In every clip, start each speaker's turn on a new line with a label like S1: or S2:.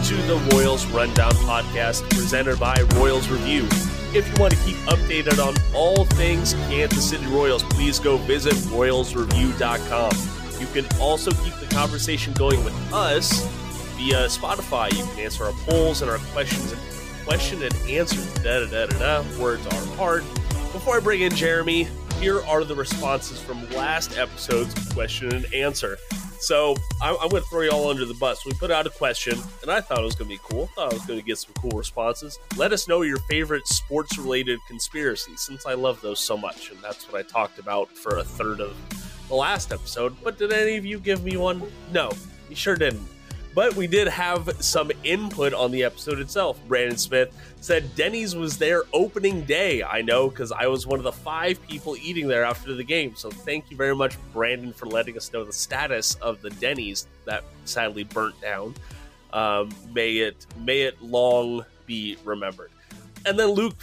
S1: to the Royals Rundown podcast presented by Royals Review. If you want to keep updated on all things Kansas City Royals, please go visit royalsreview.com. You can also keep the conversation going with us via Spotify. You can answer our polls and our question and answers. Words are hard. Before I bring in Jeremy, here are the responses from last episode's question and answer. So I'm going to throw you all under the bus. We put out a question, and I thought it was going to be cool. I thought I was going to get some cool responses. Let us know your favorite sports-related conspiracies, since I love those so much, and that's what I talked about for a third of the last episode. But did any of you give me one? No, you sure didn't. But we did have some input on the episode itself. Brandon Smith said Denny's was their opening day. I know, because I was one of the 5 people eating there after the game. So thank you very much, Brandon, for letting us know the status of the Denny's that sadly burnt down. May it long be remembered. And then Luke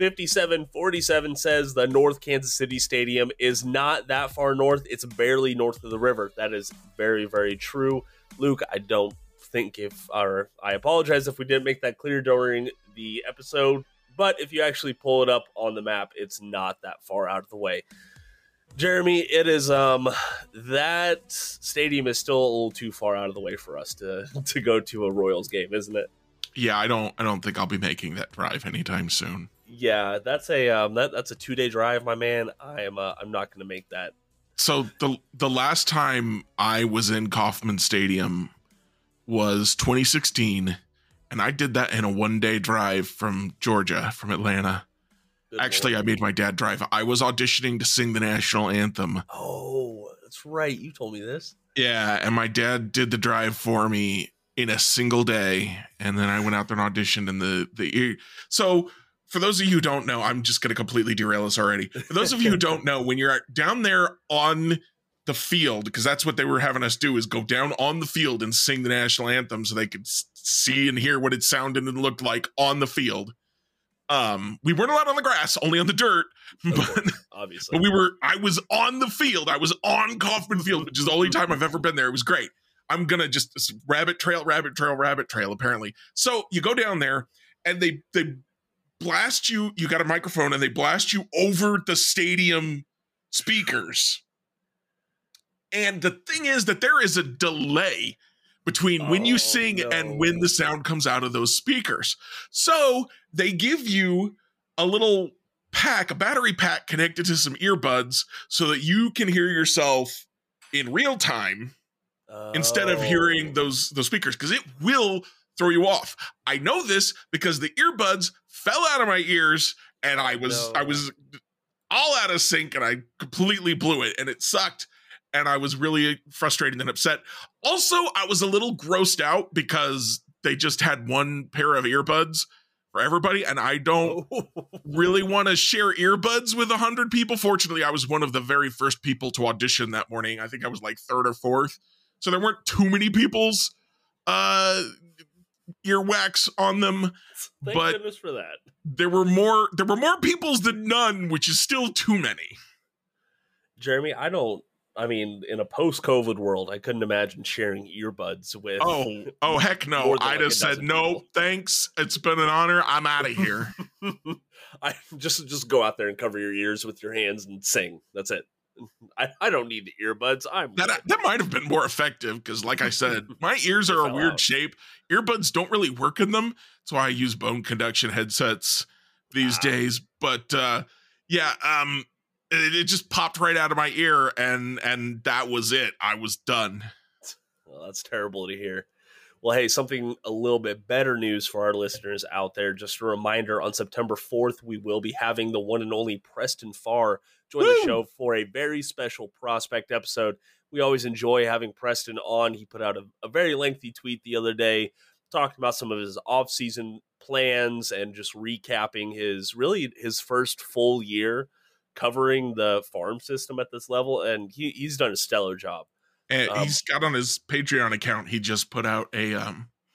S1: 5747 says the North Kansas City Stadium is not that far north. It's barely north of the river. That is very, very true. Luke, I don't think I apologize if we didn't make that clear during the episode, but if you actually pull it up on the map, it's not that far out of the way. Jeremy, it is, that stadium is still a little too far out of the way for us to go to a Royals game, isn't it?
S2: Yeah, I don't think I'll be making that drive anytime soon.
S1: Yeah, that's a 2-day drive, my man. I'm not going to make that.
S2: So the last time I was in Kauffman Stadium was 2016, and I did that in a 1-day drive from Georgia, from Atlanta. Actually, I made my dad drive. I was auditioning to sing the national anthem.
S1: Oh, that's right. You told me this.
S2: Yeah, and my dad did the drive for me in a single day, and then I went out there and auditioned in the so for those of you who don't know, I'm just going to completely derail this already. For those of you who don't know, when you're down there on the field, because that's what they were having us do, is go down on the field and sing the national anthem so they could see and hear what it sounded and looked like on the field. We weren't allowed on the grass, only on the dirt. But
S1: obviously,
S2: but I was on the field. I was on Kauffman Field, which is the only time I've ever been there. It was great. I'm going to just rabbit trail, apparently. So you go down there and they blast you. You got a microphone and they blast you over the stadium speakers. And the thing is that there is a delay between when you sing and when the sound comes out of those speakers. So they give you a little pack, a battery pack connected to some earbuds so that you can hear yourself in real time instead of hearing those speakers, because it will throw you off. I know this because the earbuds fell out of my ears and I was all out of sync and I completely blew it and it sucked. And I was really frustrated and upset. Also, I was a little grossed out because they just had one pair of earbuds for everybody. And I don't really want to share earbuds with 100 people. Fortunately, I was one of the very first people to audition that morning. I think I was like 3rd or 4th. So there weren't too many people's earwax on them.
S1: Thank goodness for that.
S2: There were more people's than none, which is still too many.
S1: Jeremy, in a post-COVID world, I couldn't imagine sharing earbuds with.
S2: Oh, heck no. I'd have said, no, thanks. It's been an honor. I'm out of here.
S1: I just go out there and cover your ears with your hands and sing. That's it. I don't need the earbuds.
S2: That might have been more effective because, like I said, my ears are a weird shape. Earbuds don't really work in them. That's why I use bone conduction headsets these days. But it just popped right out of my ear, and that was it. I was done.
S1: Well, that's terrible to hear. Well, hey, something a little bit better news for our listeners out there. Just a reminder, on September 4th, we will be having the one and only Preston Farr join the show for a very special prospect episode. We always enjoy having Preston on. He put out a very lengthy tweet the other day talking about some of his off-season plans and just recapping his first full year covering the farm system at this level, and he's done a stellar job.
S2: And he's got on his Patreon account, he just put out a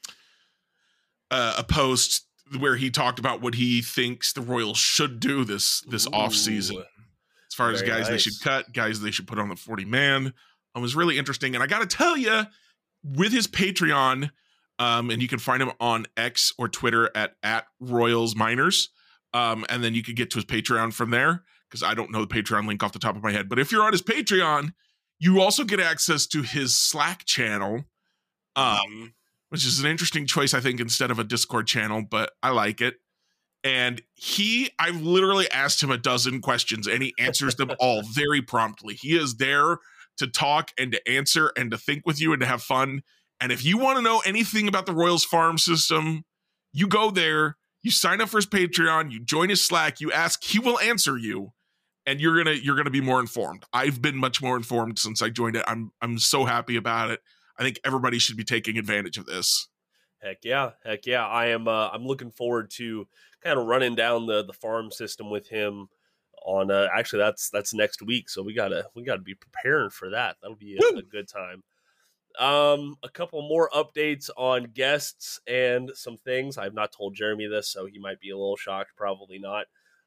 S2: post where he talked about what he thinks the Royals should do this off season, as far as guys they should cut, guys they should put on the 40-man. It was really interesting, and I got to tell you, with his Patreon, And you can find him on X or Twitter at Royals Miners. And then you can get to his Patreon from there, because I don't know the Patreon link off the top of my head. But if you're on his Patreon, you also get access to his Slack channel, which is an interesting choice, I think, instead of a Discord channel, but I like it. And I've literally asked him a dozen questions, and he answers them all very promptly. He is there to talk and to answer and to think with you and to have fun. And if you want to know anything about the Royals farm system, you go there, you sign up for his Patreon, you join his Slack, you ask, he will answer you, and you're gonna be more informed. I've been much more informed since I joined it. I'm so happy about it. I think everybody should be taking advantage of this.
S1: Heck yeah. I am. I'm looking forward to kind of running down the farm system with him on. Actually, that's next week, so we gotta be preparing for that. That'll be a good time. A couple more updates on guests and some things. I've not told Jeremy this, so he might be a little shocked. Probably not.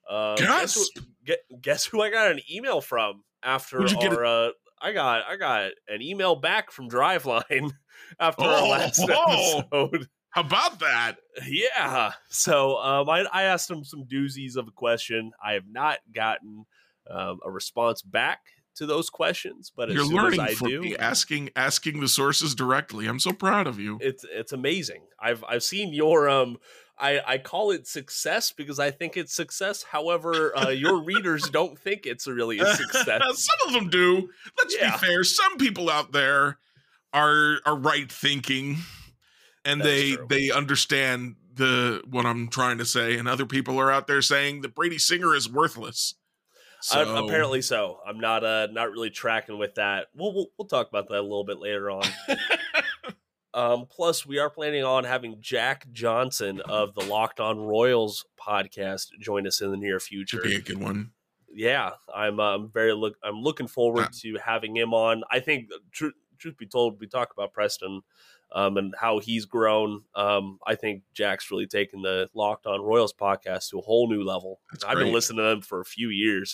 S1: Guess who I got an email from after our. I got an email back from Driveline after our last episode.
S2: How about that?
S1: Yeah. So I asked him some doozies of a question. I have not gotten a response back to those questions, but
S2: you're learning from me, asking the sources directly. I'm so proud of you.
S1: It's amazing. I've seen your I call it success because I think it's success. However, your readers don't think it's really a success.
S2: Some of them do. Let's be fair. Some people out there are right thinking, and they understand what I'm trying to say, and other people are out there saying that Brady Singer is worthless. So.
S1: Apparently so. I'm not really tracking with that. We'll talk about that a little bit later on. Plus, we are planning on having Jack Johnson of the Locked On Royals podcast join us in the near future.
S2: Should be a good one.
S1: Yeah, I'm looking forward to having him on. I think, truth be told, we talk about Preston and how he's grown. I think Jack's really taken the Locked On Royals podcast to a whole new level. I've been listening to them for a few years.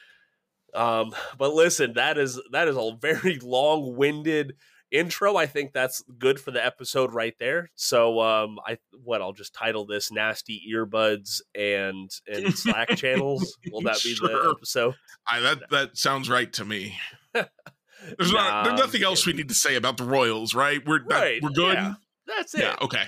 S1: But listen, that is a very long-winded intro. I think that's good for the episode right there. So I'll just title this Nasty Earbuds and Slack channels. Will that be the episode?
S2: That sounds right to me. There's nothing else we need to say about the Royals, right? We're good.
S1: Yeah, that's it.
S2: Yeah, okay.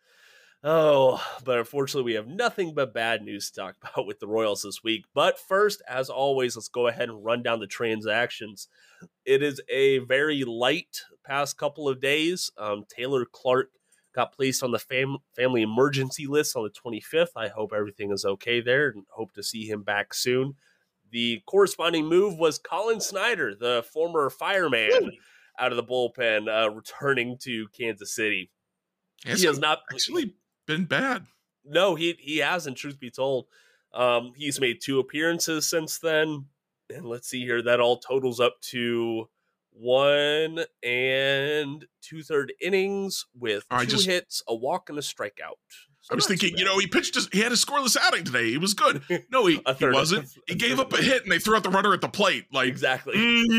S1: Oh, but unfortunately, we have nothing but bad news to talk about with the Royals this week. But first, as always, let's go ahead and run down the transactions. It is a very light past couple of days. Taylor Clark got placed on the family emergency list on the 25th. I hope everything is okay there and hope to see him back soon. The corresponding move was Colin Snyder, the former fireman out of the bullpen, returning to Kansas City. He has not
S2: actually been bad.
S1: No, he hasn't, truth be told. He's made 2 appearances since then. And let's see here. That all totals up to 1 2/3 innings with 2 hits, a walk, and a strikeout. So
S2: I was thinking, he he had a scoreless outing today. He was good. No, he wasn't. He gave up a hit and they threw out the runner at the plate. Like,
S1: exactly.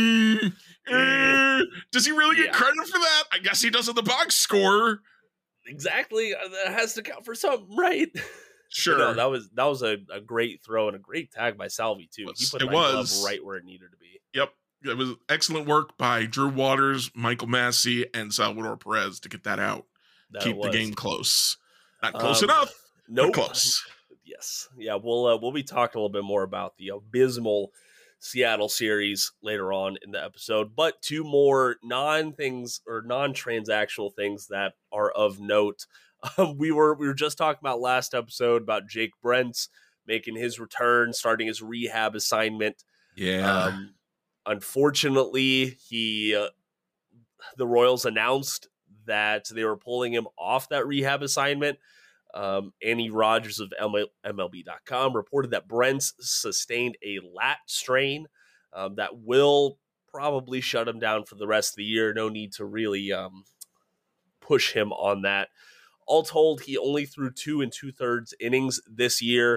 S2: Does he really get credit for that? I guess he does in the box score.
S1: Exactly. That has to count for something, right?
S2: Sure.
S1: No, that was a great throw and a great tag by Salvi, too. He put that glove right where it needed to be.
S2: Yep. It was excellent work by Drew Waters, Michael Massey, and Salvador Perez to get that out. Keep the game close. Not close enough.
S1: Nope.
S2: But close.
S1: Yes. Yeah, we'll be talking a little bit more about the abysmal Seattle series later on in the episode, but 2 more non-transactional things that are of note. We were just talking about last episode about Jake Brentz making his return, starting his rehab assignment.
S2: Yeah.
S1: Unfortunately, the Royals announced that they were pulling him off that rehab assignment. Annie Rogers of MLB.com reported that Brentz sustained a lat strain that will probably shut him down for the rest of the year. No need to really push him on that. All told, he only threw 2 2/3 innings this year.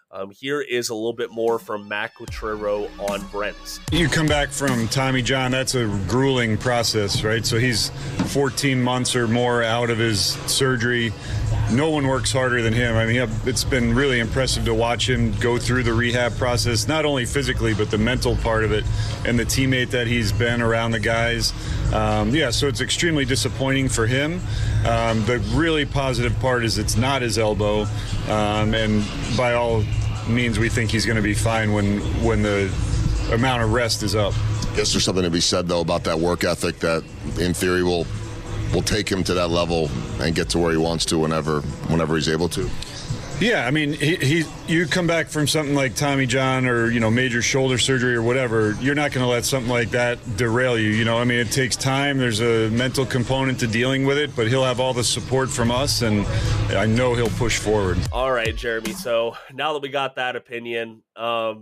S1: Here is a little bit more from Matt Quatraro on Brent.
S3: You come back from Tommy John, that's a grueling process, right? So he's 14 months or more out of his surgery. No one works harder than him. I mean, it's been really impressive to watch him go through the rehab process, not only physically, but the mental part of it, and the teammate that he's been around the guys. So it's extremely disappointing for him. The really positive part is it's not his elbow, and by all means, we think he's going to be fine when the amount of rest is up.
S4: I guess there's something to be said, though, about that work ethic that, in theory, will take him to that level and get to where he wants to whenever he's able to.
S3: Yeah, I mean, you come back from something like Tommy John or, major shoulder surgery or whatever, you're not going to let something like that derail you. I mean, it takes time. There's a mental component to dealing with it, but he'll have all the support from us, and I know he'll push forward.
S1: All right, Jeremy. So now that we got that opinion, are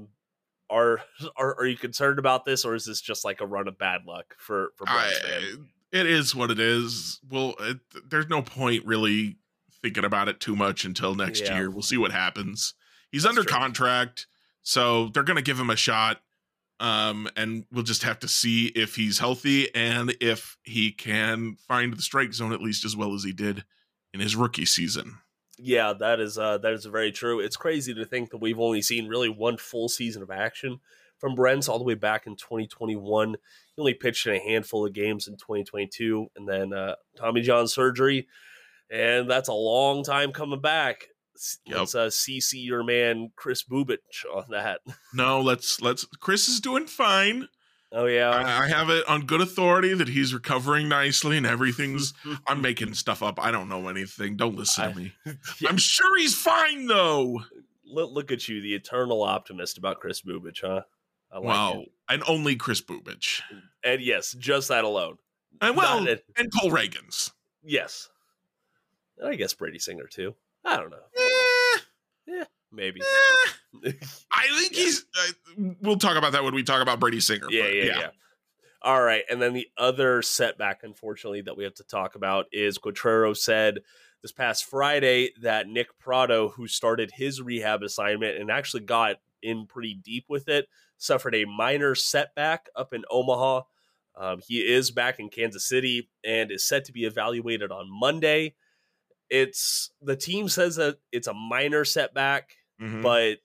S1: you concerned about this, or is this just like a run of bad luck for Brent's fan?
S2: It is what it is. Well, there's no point really thinking about it too much until next year. We'll see what happens. He's under contract, so they're going to give him a shot, and we'll just have to see if he's healthy and if he can find the strike zone at least as well as he did in his rookie season.
S1: Yeah, that is very true. It's crazy to think that we've only seen really one full season of action from Brent all the way back in 2021. He only pitched in a handful of games in 2022, and then Tommy John surgery, and that's a long time coming back. Let's CC your man Kris Bubic on that.
S2: No, let's. Chris is doing fine.
S1: Oh yeah,
S2: I have it on good authority that he's recovering nicely and everything's. I'm making stuff up. I don't know anything. Don't listen to me. Yeah. I'm sure he's fine though.
S1: Look at you, the eternal optimist about Kris Bubic, huh?
S2: And only Kris Bubic.
S1: And yes, just that alone.
S2: And Cole Reagans.
S1: Yes. And I guess Brady Singer too. I don't know. Yeah, maybe.
S2: I think he's. We'll talk about that when we talk about Brady Singer.
S1: Yeah. All right, and then the other setback, unfortunately, that we have to talk about is Quatraro said this past Friday that Nick Pratto, who started his rehab assignment and actually got in pretty deep with it, suffered a minor setback up in Omaha. He is back in Kansas City and is set to be evaluated on Monday. The team says that it's a minor setback, but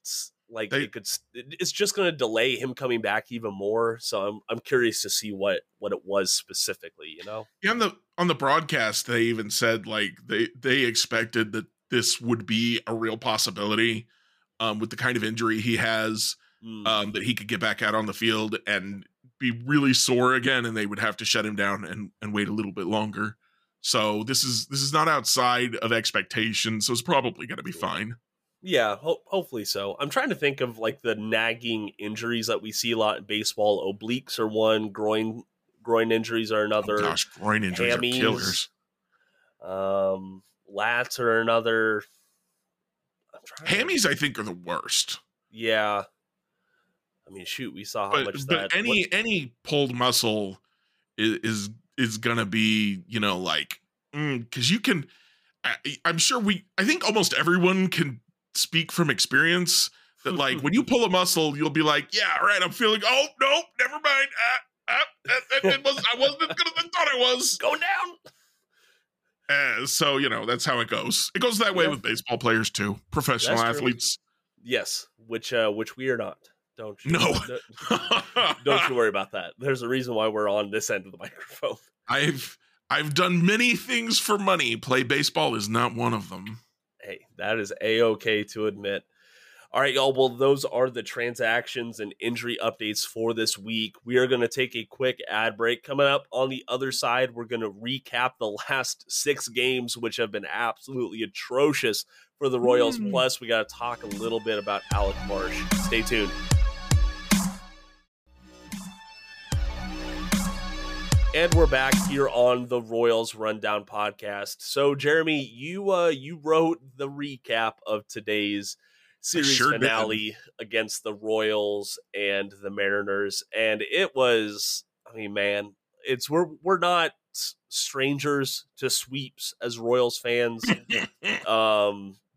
S1: it's just going to delay him coming back even more. So I'm curious to see what it was specifically.
S2: Yeah, on the broadcast they even said like they expected that this would be a real possibility with the kind of injury he has. That he could get back out on the field and be really sore again, and they would have to shut him down and wait a little bit longer. So this is not outside of expectations, so it's probably going to be fine.
S1: Yeah, hopefully so. I'm trying to think of like the nagging injuries that we see a lot in baseball. Obliques are one, groin injuries are another.
S2: Oh gosh, groin injuries are killers.
S1: Lats are another.
S2: Hammies, I think, are the worst.
S1: Yeah. I mean, shoot, we saw how much that.
S2: But any pulled muscle is gonna be, because you can. I'm sure I think almost everyone can speak from experience that, like, when you pull a muscle, you'll be like, yeah, all right, I'm feeling. Oh no, never mind. I wasn't as good as I thought I was.
S1: Going down.
S2: So that's how it goes. It goes that way with baseball players too, professional athletes.
S1: Yes, which we are not. Don't you?
S2: No.
S1: Don't you worry about that. There's a reason why we're on this end of the microphone.
S2: I've done many things for money. Play baseball is not one of them.
S1: Hey, that is A-okay to admit. All right, y'all. Well, those are the transactions and injury updates for this week. We are going to take a quick ad break. Coming up on the other side, we're going to recap the last 6 games, which have been absolutely atrocious for the Royals. Plus, we got to talk a little bit about Alec Marsh. Stay tuned. And we're back here on the Royals Rundown podcast. So, Jeremy, you wrote the recap of today's series finale against the Royals and the Mariners, and it was, I mean, man, we're not strangers to sweeps as Royals fans,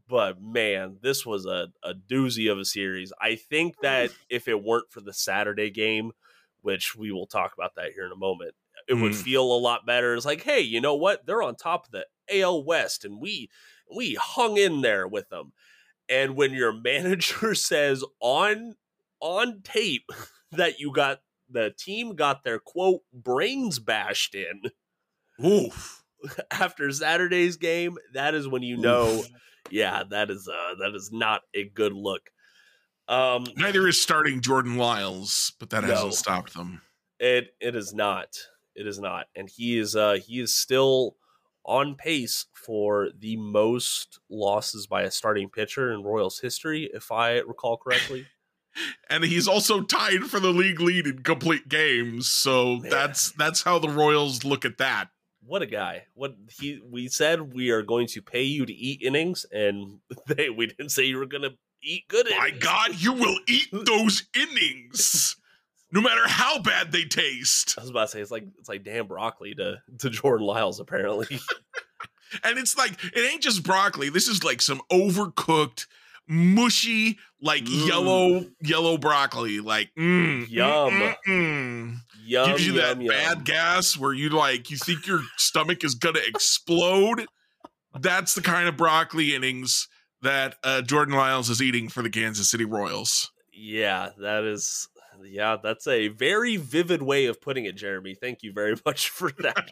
S1: But man, this was a doozy of a series. I think that if it weren't for the Saturday game, which we will talk about that here in a moment, it would feel a lot better. It's like, hey, you know what? They're on top of the AL West, and we hung in there with them. And when your manager says on tape that the team got their quote brains bashed in,
S2: Oof.
S1: after Saturday's game, that is when you know, yeah, that is not a good look.
S2: Neither is starting Jordan Lyles, but that hasn't stopped them.
S1: It is not. It is not, and he is still on pace for the most losses by a starting pitcher in Royals history, if I recall correctly.
S2: And he's also tied for the league lead in complete games. So that's how the Royals look at that.
S1: What a guy. We said we are going to pay you to eat innings, and we didn't say you were going to eat good innings.
S2: My God, you will eat those innings. No matter how bad they taste.
S1: I was about to say it's like Dan Broccoli to Jordan Lyles, apparently.
S2: And it's like, it ain't just broccoli. This is like some overcooked, mushy, like yellow broccoli. Like,
S1: yum.
S2: Yum. Gives you that bad gas where you think your stomach is gonna explode. That's the kind of broccoli innings that Jordan Lyles is eating for the Kansas City Royals.
S1: Yeah, that's a very vivid way of putting it, Jeremy. Thank you very much for that.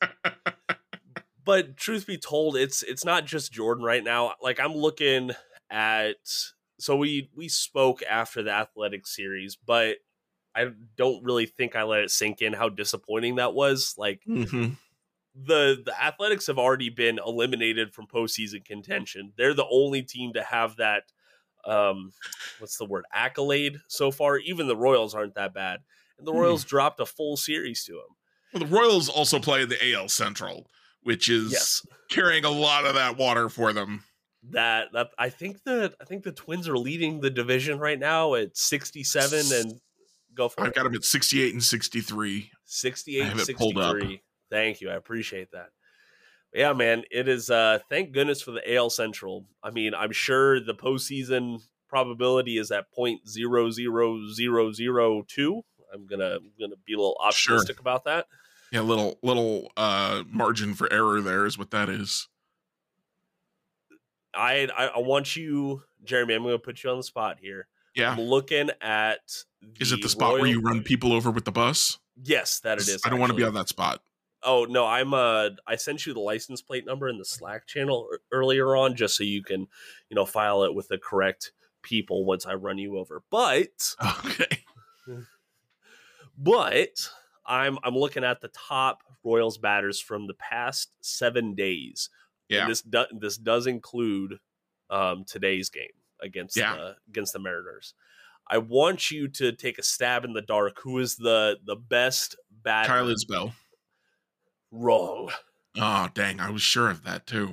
S1: But truth be told, it's not just Jordan right now. Like, I'm looking at, so we spoke after the Athletic series, but I don't really think I let it sink in how disappointing that was. Like, the Athletics have already been eliminated from postseason contention. They're the only team to have that accolade so far. Even the Royals aren't that bad, and the Royals dropped a full series to them.
S2: Well, the Royals also play in the AL Central, which is carrying a lot of that water for them.
S1: That I think the Twins are leading the division right now at 67, and go for it.
S2: I've got them at 68 and 63.
S1: 68 and 63. Thank you, I appreciate that. Yeah, man, it is. Thank goodness for the AL Central. I mean, I'm sure the postseason probability is at 0.00002. I'm gonna be a little optimistic about that.
S2: Yeah, little margin for error there is what that is.
S1: I want you, Jeremy. I'm going to put you on the spot here.
S2: Yeah,
S1: I'm looking at.
S2: Is it the spot where you run people over with the bus?
S1: Yes, that it is.
S2: I don't want to be on that spot.
S1: Oh no, I sent you the license plate number in the Slack channel earlier on, just so you can, file it with the correct people once I run you over. But I'm looking at the top Royals batters from the past 7 days. Yeah, and this does include today's game against the Mariners. I want you to take a stab in the dark. Who is the best batter?
S2: Kyle Isbell.
S1: Wrong.
S2: Oh dang! I was sure of that too.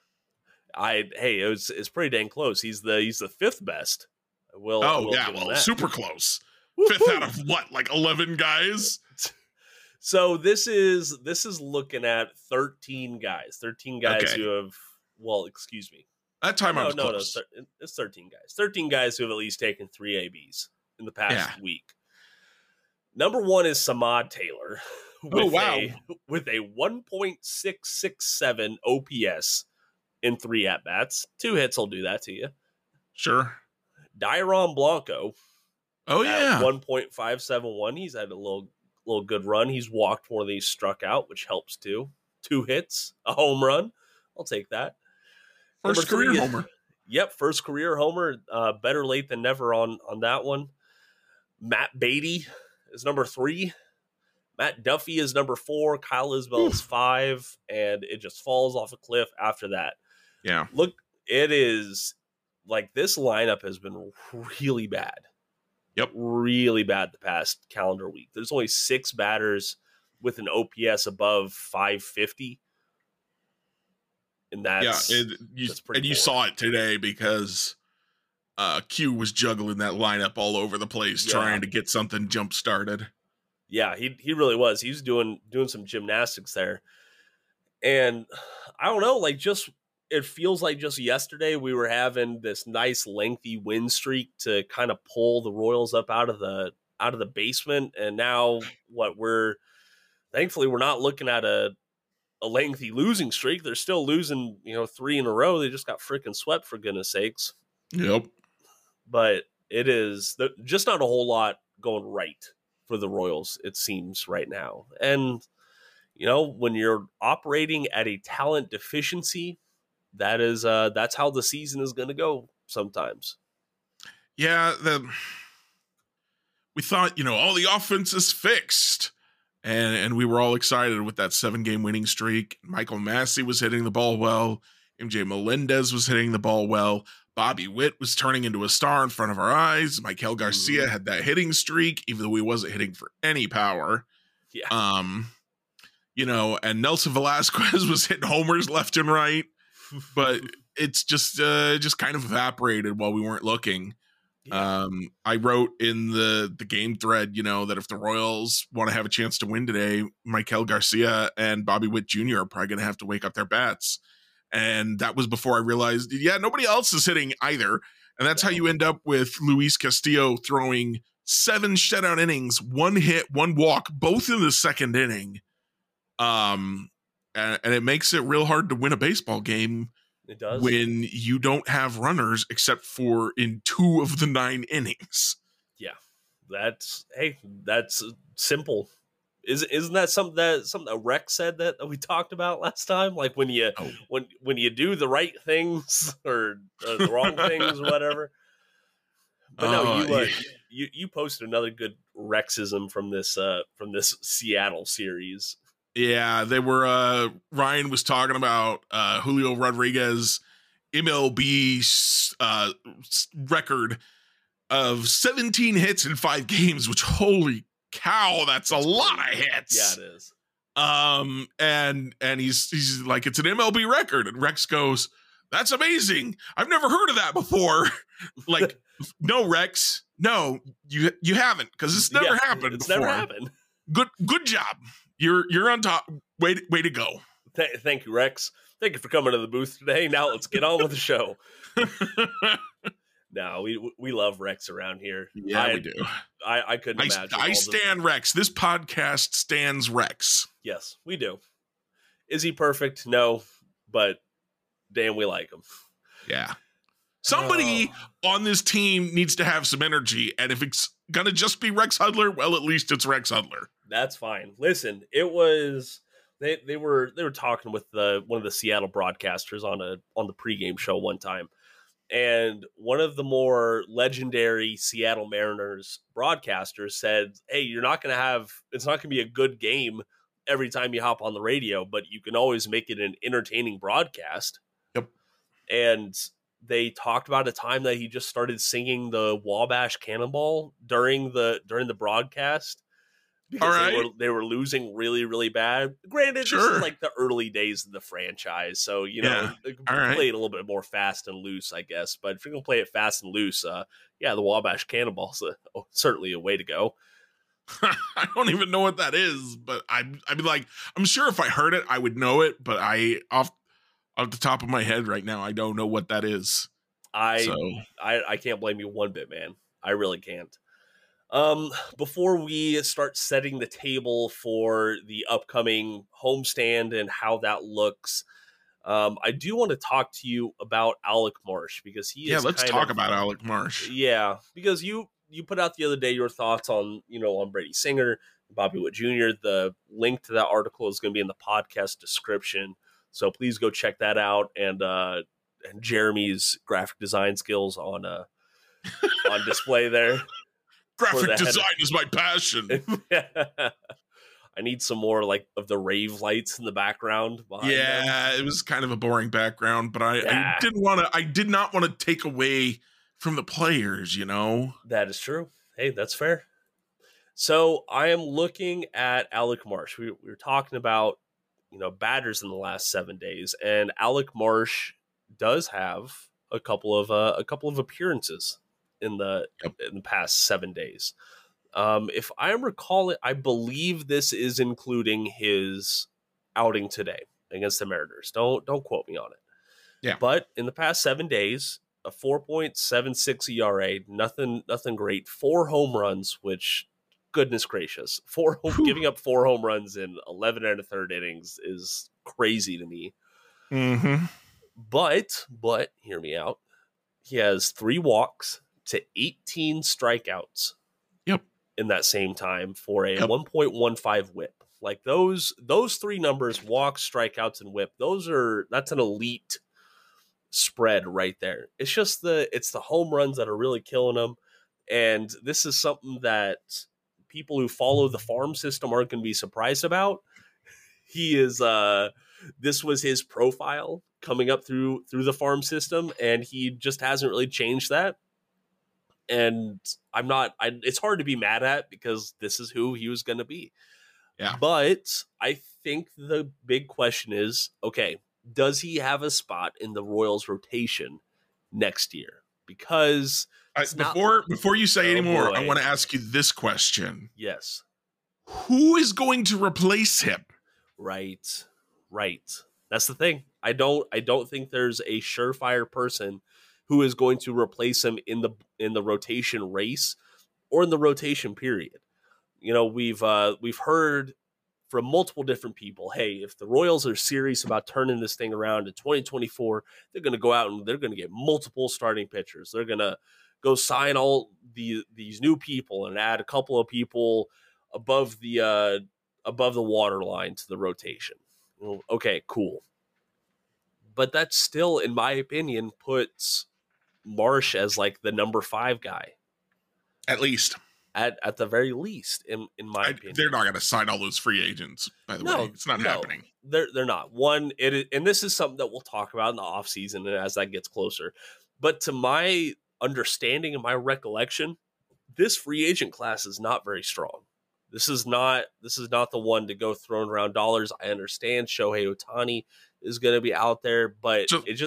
S1: It's pretty dang close. He's the fifth best.
S2: Super close. Woo-hoo. Fifth out of what, like 11 guys?
S1: So this is looking at 13 guys. 13 guys who have, excuse me.
S2: That time I was close.
S1: No, it's 13 guys. 13 guys who have at least taken 3 ABs in the past week. Number 1 is Samad Taylor. With a 1.667 OPS in 3 at-bats. 2 hits will do that to you.
S2: Sure.
S1: Dairon Blanco.
S2: Oh, yeah.
S1: 1.571. He's had a little good run. He's walked more than he's struck out, which helps too. 2 hits, a home run. I'll take that.
S2: First career homer.
S1: Yep, first career homer. Better late than never on that one. Matt Beatty is number 3. Matt Duffy is number 4. Kyle Isbell is 5. And it just falls off a cliff after that.
S2: Yeah.
S1: Look, it is like this lineup has been really bad.
S2: Yep.
S1: Really bad the past calendar week. There's only 6 batters with an OPS above 550. And that's
S2: you saw it today because Q was juggling that lineup all over the place trying to get something jump started.
S1: Yeah, he really was. He was doing some gymnastics there. And I don't know, like just it feels like just yesterday we were having this nice lengthy win streak to kind of pull the Royals up out of the basement, and now thankfully we're not looking at a lengthy losing streak. They're still losing, 3 in a row. They just got freaking swept, for goodness sakes.
S2: Yep.
S1: But it is just not a whole lot going right for the Royals, it seems, right now. And, when you're operating at a talent deficiency, that's how the season is going to go sometimes.
S2: Yeah, we thought, all the offense is fixed. And we were all excited with that 7-game winning streak. Michael Massey was hitting the ball well. MJ Melendez was hitting the ball well. Bobby Witt was turning into a star in front of our eyes. Maikel Garcia had that hitting streak, even though he wasn't hitting for any power.
S1: Yeah.
S2: And Nelson Velasquez was hitting homers left and right. But it's just kind of evaporated while we weren't looking. Yeah. I wrote in the game thread, that if the Royals want to have a chance to win today, Maikel Garcia and Bobby Witt Jr. are probably going to have to wake up their bats. And that was before I realized, nobody else is hitting either. And that's how you end up with Luis Castillo throwing 7 shutout innings, 1 hit, 1 walk, both in the second inning. And it makes it real hard to win a baseball game.
S1: It does.
S2: When you don't have runners except for in 2 of the 9 innings. Yeah.
S1: That's simple. Isn't that something that Rex said that we talked about last time? Like when you do the right things or the wrong things or whatever. But no, you posted another good Rexism from this Seattle series.
S2: Yeah, they were. Ryan was talking about Julio Rodriguez MLB record of 17 hits in 5 games, which holy cow, that's a lot of hits.
S1: Yeah, it is.
S2: And he's like, it's an MLB record, and Rex goes, "That's amazing. I've never heard of that before." Like, no, Rex, no, you haven't, because it's never happened.
S1: It's
S2: before.
S1: Never happened.
S2: Good job. You're on top. Way to go.
S1: Thank you, Rex. Thank you for coming to the booth today. Now let's get on with the show. No, we love Rex around here.
S2: Yeah, we do.
S1: I couldn't imagine.
S2: I stand Rex. This podcast stands Rex.
S1: Yes, we do. Is he perfect? No, but damn, we like him.
S2: Yeah. Somebody on this team needs to have some energy, and if it's gonna just be Rex Hudler, well, at least it's Rex Hudler.
S1: That's fine. Listen, it was they were talking with one of the Seattle broadcasters on the pregame show one time, and one of the more legendary Seattle Mariners broadcasters said, "Hey, it's not going to be a good game every time you hop on the radio, but you can always make it an entertaining broadcast."
S2: Yep.
S1: And they talked about a time that he just started singing the Wabash Cannonball during the broadcast. Because they were losing really, really bad. Granted, This is like the early days of the franchise, so they can play it a little bit more fast and loose, I guess. But if you're gonna play it fast and loose, the Wabash Cannonball's certainly a way to go.
S2: I don't even know what that is, but I'm sure if I heard it, I would know it. But off the top of my head right now, I don't know what that is.
S1: I can't blame you one bit, man. I really can't. Before we start setting the table for the upcoming homestand and how that looks, I do want to talk to you about Alec Marsh, because he is.
S2: Yeah, let's talk about Alec Marsh.
S1: Yeah, because you put out the other day your thoughts on Brady Singer, Bobby Witt Jr. The link to that article is going to be in the podcast description, so please go check that out. And Jeremy's graphic design skills on display there.
S2: Graphic design is my passion.
S1: I need some more of the rave lights in the background.
S2: Yeah, it was kind of a boring background, but I did not want to take away from the players,
S1: That is true. Hey, that's fair. So I am looking at Alec Marsh. We were talking about, batters in the last 7 days, and Alec Marsh does have a couple of appearances in the past 7 days. If I recall it, I believe this is including his outing today against the Mariners. Don't quote me on it.
S2: Yeah.
S1: But in the past 7 days, a 4.76 ERA, nothing great. 4 home runs, which, goodness gracious, giving up 4 home runs in 11 and a third innings is crazy to me.
S2: Mm-hmm.
S1: But hear me out. He has 3 walks to 18 strikeouts.
S2: Yep.
S1: In that same time for a 1.15 WHIP. Like those 3 numbers, walks, strikeouts, and WHIP. That's an elite spread right there. It's just it's the home runs that are really killing him, and this is something that people who follow the farm system aren't going to be surprised about. He is this was his profile coming up through the farm system, and he just hasn't really changed that. And it's hard to be mad at because this is who he was going to be.
S2: Yeah.
S1: But I think the big question is, okay, does he have a spot in the Royals rotation next year? Because
S2: before you say any more,
S1: boy.
S2: I want to ask you this question.
S1: Yes.
S2: Who is going to replace him?
S1: Right. That's the thing. I don't think there's a surefire person who is going to replace him in the rotation race or in the rotation period. You know, we've heard from multiple different people, hey, if the Royals are serious about turning this thing around in 2024, they're going to go out and they're going to get multiple starting pitchers. They're going to go sign all these new people and add a couple of people above the waterline to the rotation. Well, okay, cool. But that still, in my opinion, puts Marsh as like the number 5 guy.
S2: At least.
S1: At the very least, in my opinion.
S2: They're not going to sign all those free agents, by the way. It's not happening.
S1: They're not. And this is something that we'll talk about in the offseason and as that gets closer. But to my understanding and my recollection, this free agent class is not very strong. This is not the one to go throwing around dollars. I understand Shohei Ohtani is going to be out there, but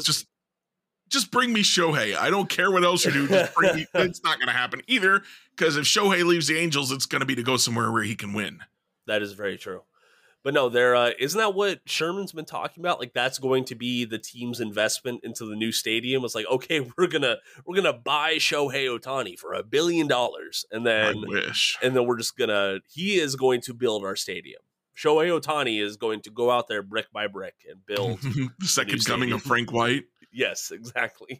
S2: just bring me Shohei. I don't care what else you do. Just bring me. It's not going to happen either, because if Shohei leaves the Angels, it's going to be to go somewhere where he can win.
S1: That is very true. But no, isn't that what Sherman's been talking about? Like that's going to be the team's investment into the new stadium. It's like, okay, we're gonna buy Shohei Ohtani for $1 billion, and then we're just he is going to build our stadium. Shohei Ohtani is going to go out there brick by brick and build
S2: the second coming of Frank White.
S1: Yes, exactly.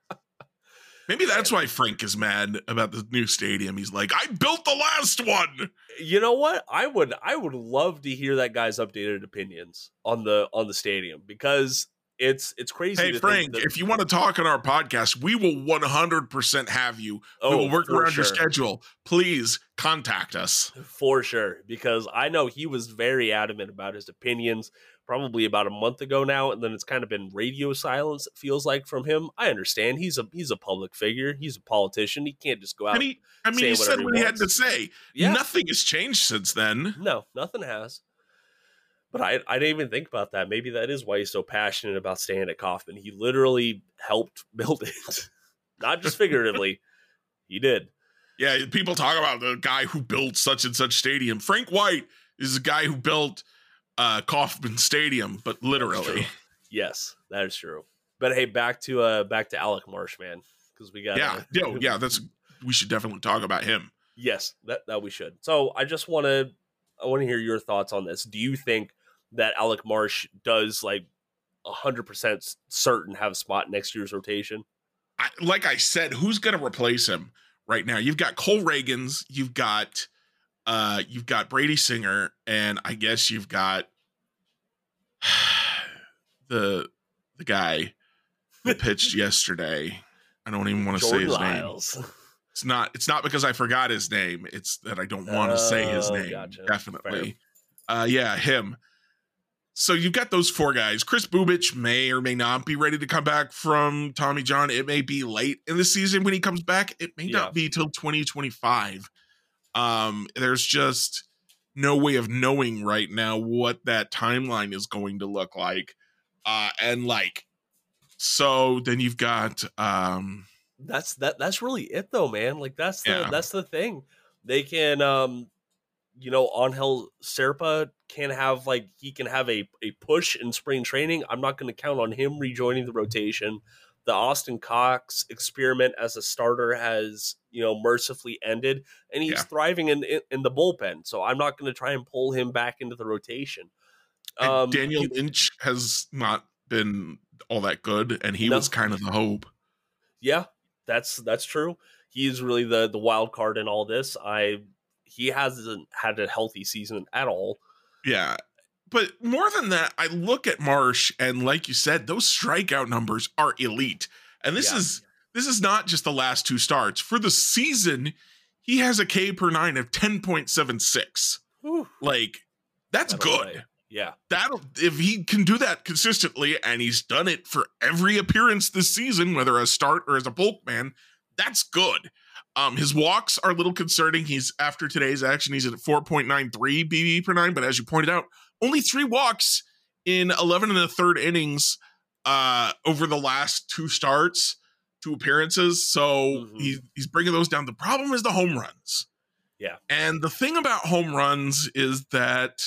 S2: Maybe that's why Frank is mad about the new stadium. He's like, I built the last one.
S1: You know what? I would love to hear that guy's updated opinions on the stadium, because it's crazy.
S2: Hey, Frank, if you want to talk on our podcast, we will 100% have you. We will work around your schedule. Please contact us.
S1: For sure, because I know he was very adamant about his opinions probably about a month ago now, and then it's kind of been radio silence, it feels like, from him. I understand he's a public figure, he's a politician, he can't just go out.
S2: He said what he had to say.
S1: Yeah.
S2: Nothing has changed since then.
S1: No, nothing has. But I didn't even think about that. Maybe that is why he's so passionate about staying at Kauffman. He literally helped build it, not just figuratively. He did.
S2: Yeah, people talk about the guy who built such and such stadium. Frank White is the guy who built Kauffman Stadium, but literally.
S1: Yes, that is true. But hey, back to Alec Marsh, man, because we got
S2: we should definitely talk about him.
S1: Yes, that we should. So I want to hear your thoughts on this. Do you think that Alec Marsh does, like, 100% certain have a spot next year's rotation?
S2: Like I said, who's going to replace him right now? You've got Cole Reagans, you've got Brady Singer, and I guess you've got the guy who pitched yesterday. I don't even want to say his
S1: Lyles.
S2: name. It's not because I forgot his name. It's that I don't want to say his name.
S1: Gotcha.
S2: Definitely. Him. So you've got those 4 guys. Chris Bubich may or may not be ready to come back from Tommy John. It may be late in the season when he comes back. It may not be till 2025. There's just no way of knowing right now what that timeline is going to look like. So then you've got that's
S1: really it though, man. Like that's the thing. They can Angel Serpa can have a push in spring training. I'm not going to count on him rejoining the rotation. The Austin Cox experiment as a starter has, mercifully ended, and he's thriving in the bullpen. So I'm not going to try and pull him back into the rotation.
S2: Daniel Lynch has not been all that good, and he was kind of the hope.
S1: Yeah, that's true. He's really the wild card in all this. He hasn't had a healthy season at all.
S2: Yeah. But more than that, I look at Marsh, and like you said, those strikeout numbers are elite. And this is not just the last 2 starts. For the season, he has a K per 9 of 10.76. Like, that's good.
S1: Right. Yeah.
S2: If he can do that consistently, and he's done it for every appearance this season, whether as start or as a bulk man, that's good. His walks are a little concerning. After today's action, he's at 4.93 BB per 9, but as you pointed out, only 3 walks in 11 and a third innings over the last 2 starts, 2 appearances. So he's bringing those down. The problem is the home runs.
S1: Yeah. And
S2: the thing about home runs is that,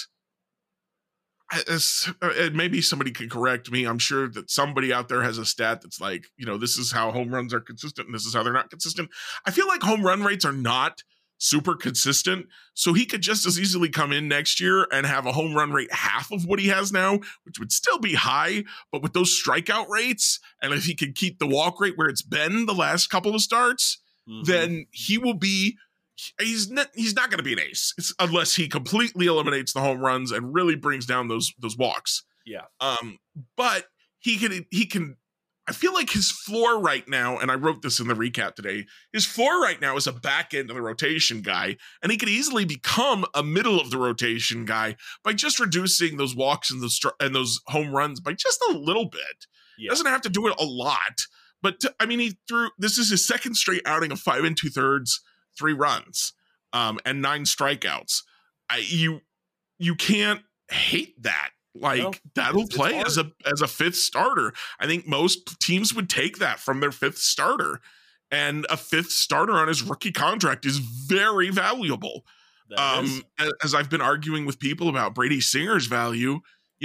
S2: maybe somebody can correct me. I'm sure that somebody out there has a stat that's like, this is how home runs are consistent and this is how they're not consistent. I feel like home run rates are not super consistent. So he could just as easily come in next year and have a home run rate half of what he has now, which would still be high, but with those strikeout rates, and if he can keep the walk rate where it's been the last couple of starts, then he will be, he's not going to be an ace unless he completely eliminates the home runs and really brings down those walks.
S1: Yeah.
S2: But he can, I feel like his floor right now, and I wrote this in the recap today, his floor right now is a back end of the rotation guy, and he could easily become a middle of the rotation guy by just reducing those walks and those home runs by just a little bit. Yeah. Doesn't have to do it a lot, but this is his second straight outing of 5 2/3, 3 runs, and 9 strikeouts. You can't hate that. That'll play as a 5th starter. I think most teams would take that from their 5th starter, and a 5th starter on his rookie contract is very valuable. As I've been arguing with people about Brady Singer's value,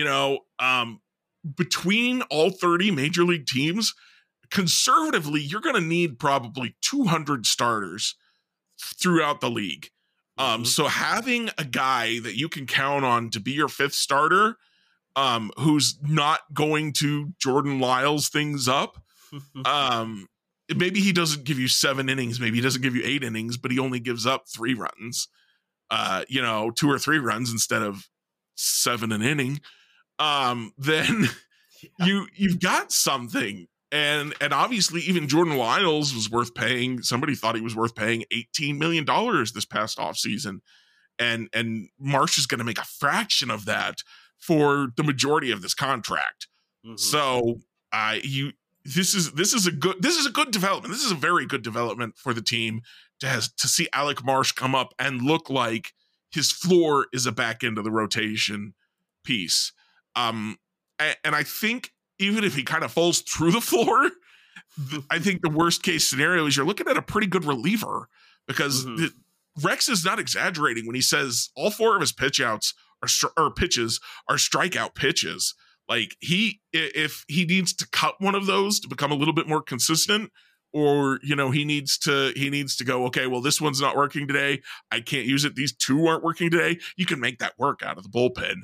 S2: between all 30 major league teams, conservatively, you're going to need probably 200 starters throughout the league. So having a guy that you can count on to be your 5th starter, who's not going to Jordan Lyles things up. Maybe he doesn't give you 7 innings. Maybe he doesn't give you 8 innings, but he only gives up 3 runs, 2 or 3 runs instead of 7 an inning. Then you've got something. And obviously even Jordan Lyles was worth paying. Somebody thought he was worth paying $18 million this past offseason. And Marsh is going to make a fraction of that for the majority of this contract. So this is a good development. This is a very good development for the team to see Alec Marsh come up and look like his floor is a back end of the rotation piece. And I think even if he kind of falls through the floor, I think the worst case scenario is you're looking at a pretty good reliever, because Rex is not exaggerating when he says all 4 of his pitches are strikeout pitches. Like if he needs to cut one of those to become a little bit more consistent, or he needs to go, okay, well, this one's not working today, I can't use it, these 2 aren't working today, you can make that work out of the bullpen.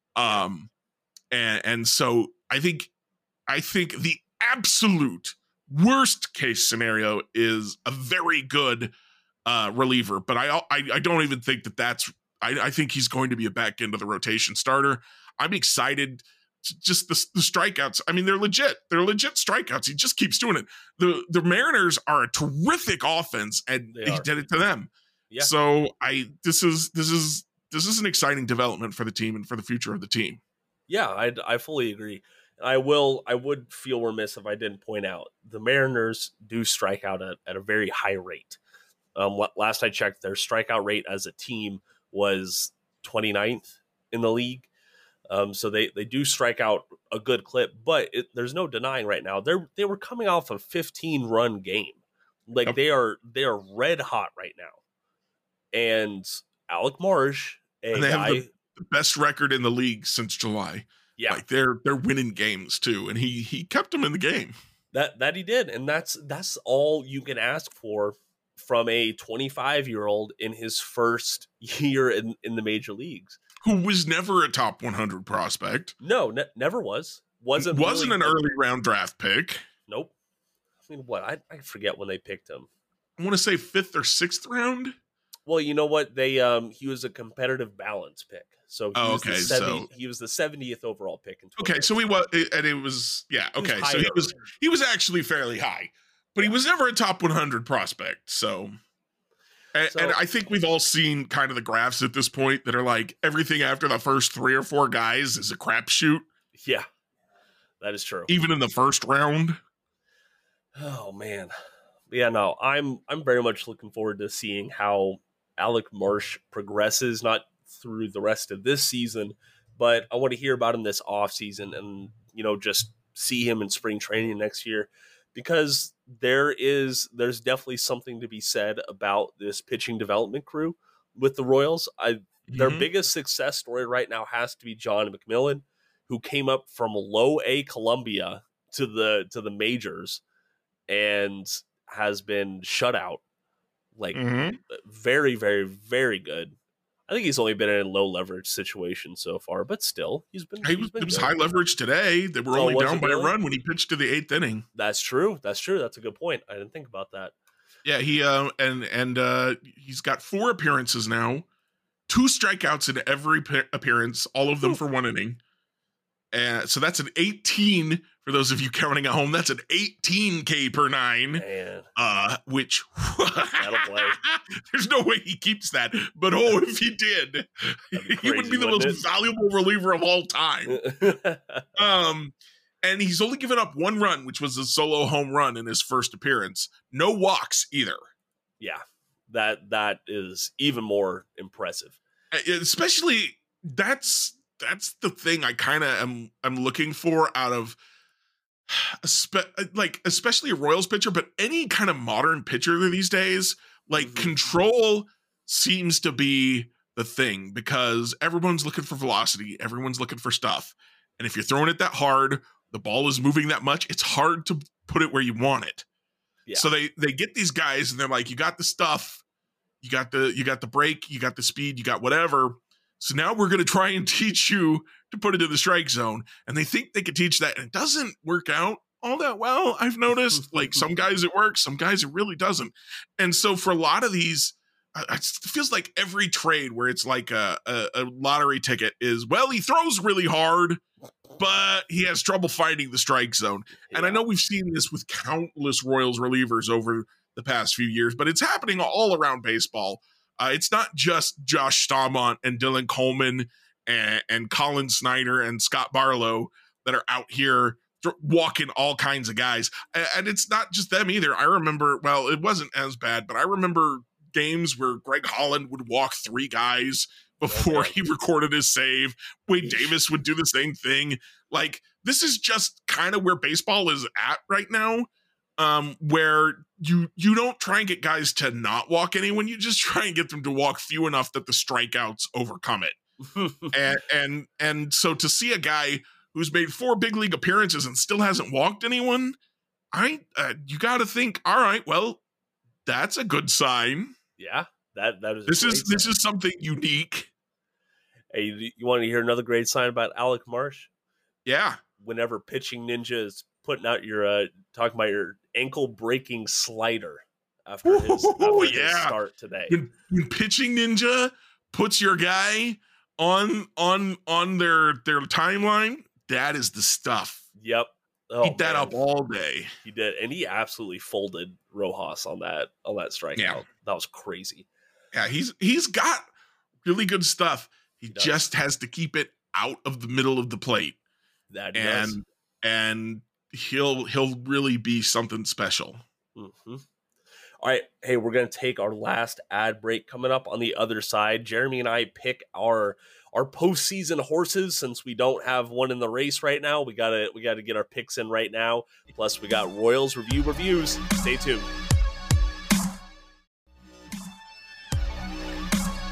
S2: And so I think the absolute worst case scenario is a very good reliever, but I don't even think that's. I think he's going to be a back end of the rotation starter. I'm excited. Just the strikeouts. I mean, they're legit. They're legit strikeouts. He just keeps doing it. The Mariners are a terrific offense, and he did it to them. Yeah. So this is an exciting development for the team and for the future of the team.
S1: Yeah, I fully agree. I would feel remiss if I didn't point out the Mariners do strike out at a very high rate. Last I checked, their strikeout rate as a team was 29th in the league. So they do strike out a good clip, but there's no denying right now they were coming off a 15-run game. Like they are red hot right now. And Alec Marsh,
S2: and they have the best record in the league since July.
S1: Yeah,
S2: like they're winning games too, and he kept them in the game.
S1: That he did, and that's all you can ask for from a 25-year-old in his first year in the major leagues,
S2: who was never a top 100 prospect.
S1: No, never was. Wasn't
S2: really an early round draft pick.
S1: Nope. I mean, what? I forget when they picked him.
S2: I want to say 5th or 6th round.
S1: Well, you know what? They he was a competitive balance pick. So he was the 70th overall pick in 2019.
S2: Okay, so he was, and it was he was actually fairly high, but he was never a top 100 prospect. So and I think we've all seen kind of the graphs at this point that are like everything after the first 3 or 4 guys is a crapshoot.
S1: Yeah, that is true.
S2: Even in the first round.
S1: Oh man, yeah. No, I'm very much looking forward to seeing how Alec Marsh progresses, not through the rest of this season, but I want to hear about him this offseason and, just see him in spring training next year, because there's definitely something to be said about this pitching development crew with the Royals. Their biggest success story right now has to be John McMillan, who came up from low A Columbia to the majors and has been shut out. Very, very, very good. I think he's only been in a low leverage situation so far, but still, it
S2: was high leverage today. They were only down by a run when he pitched to the 8th inning.
S1: That's true. That's a good point. I didn't think about that.
S2: Yeah, he he's got 4 appearances now, 2 strikeouts in every appearance, all of them for 1 inning. And so that's an 18 for those of you counting at home. That's an 18 K per 9.
S1: Man.
S2: Which
S1: that'll play.
S2: There's no way he keeps that. But if he did, he would be the most valuable reliever of all time. And he's only given up 1 run, which was a solo home run in his first appearance. No walks either.
S1: Yeah, that is even more impressive.
S2: Especially that's the thing I kind of am looking for out of especially a Royals pitcher, but any kind of modern pitcher these days. Control seems to be the thing, because everyone's looking for velocity, everyone's looking for stuff, and if you're throwing it that hard, the ball is moving that much, it's hard to put it where you want it. Yeah. So they get these guys and they're like, you got the stuff, you got the break, you got the speed, you got whatever. So now we're going to try and teach you to put it in the strike zone. And they think they could teach that, and it doesn't work out all that well. I've noticed, some guys it works, some guys it really doesn't. And so for a lot of these, it feels like every trade where it's like a lottery ticket is, well, he throws really hard, but he has trouble finding the strike zone. Yeah. And I know we've seen this with countless Royals relievers over the past few years, but it's happening all around baseball. It's not just Josh Staumont and Dylan Coleman and Colin Snyder and Scott Barlow that are out here walking all kinds of guys. And it's not just them either. I remember, well, it wasn't as bad, but I remember games where Greg Holland would walk 3 guys before he recorded his save. Wade Davis would do the same thing. This is just kind of where baseball is at right now. Where you don't try and get guys to not walk anyone, you just try and get them to walk few enough that the strikeouts overcome it. and so to see a guy who's made 4 big league appearances and still hasn't walked anyone, you got to think, all right, well, that's a good sign.
S1: Yeah, that is.
S2: This is something unique.
S1: Hey, you want to hear another great sign about Alec Marsh?
S2: Yeah.
S1: Whenever Pitching Ninja is putting out your talking about your ankle breaking slider after his start today.
S2: When Pitching Ninja puts your guy on their timeline, that is the stuff.
S1: Yep.
S2: Eat that up all day.
S1: He did, and he absolutely folded Rojas on that strikeout. Yeah. That was crazy.
S2: Yeah, he's got really good stuff. He just has to keep it out of the middle of the plate. And he'll really be something special.
S1: Mm-hmm. All right, hey, we're gonna take our last ad break. Coming up on the other side, Jeremy and I pick our postseason horses. Since we don't have one in the race right now, we gotta get our picks in right now. Plus, we got Royals reviews. Stay tuned.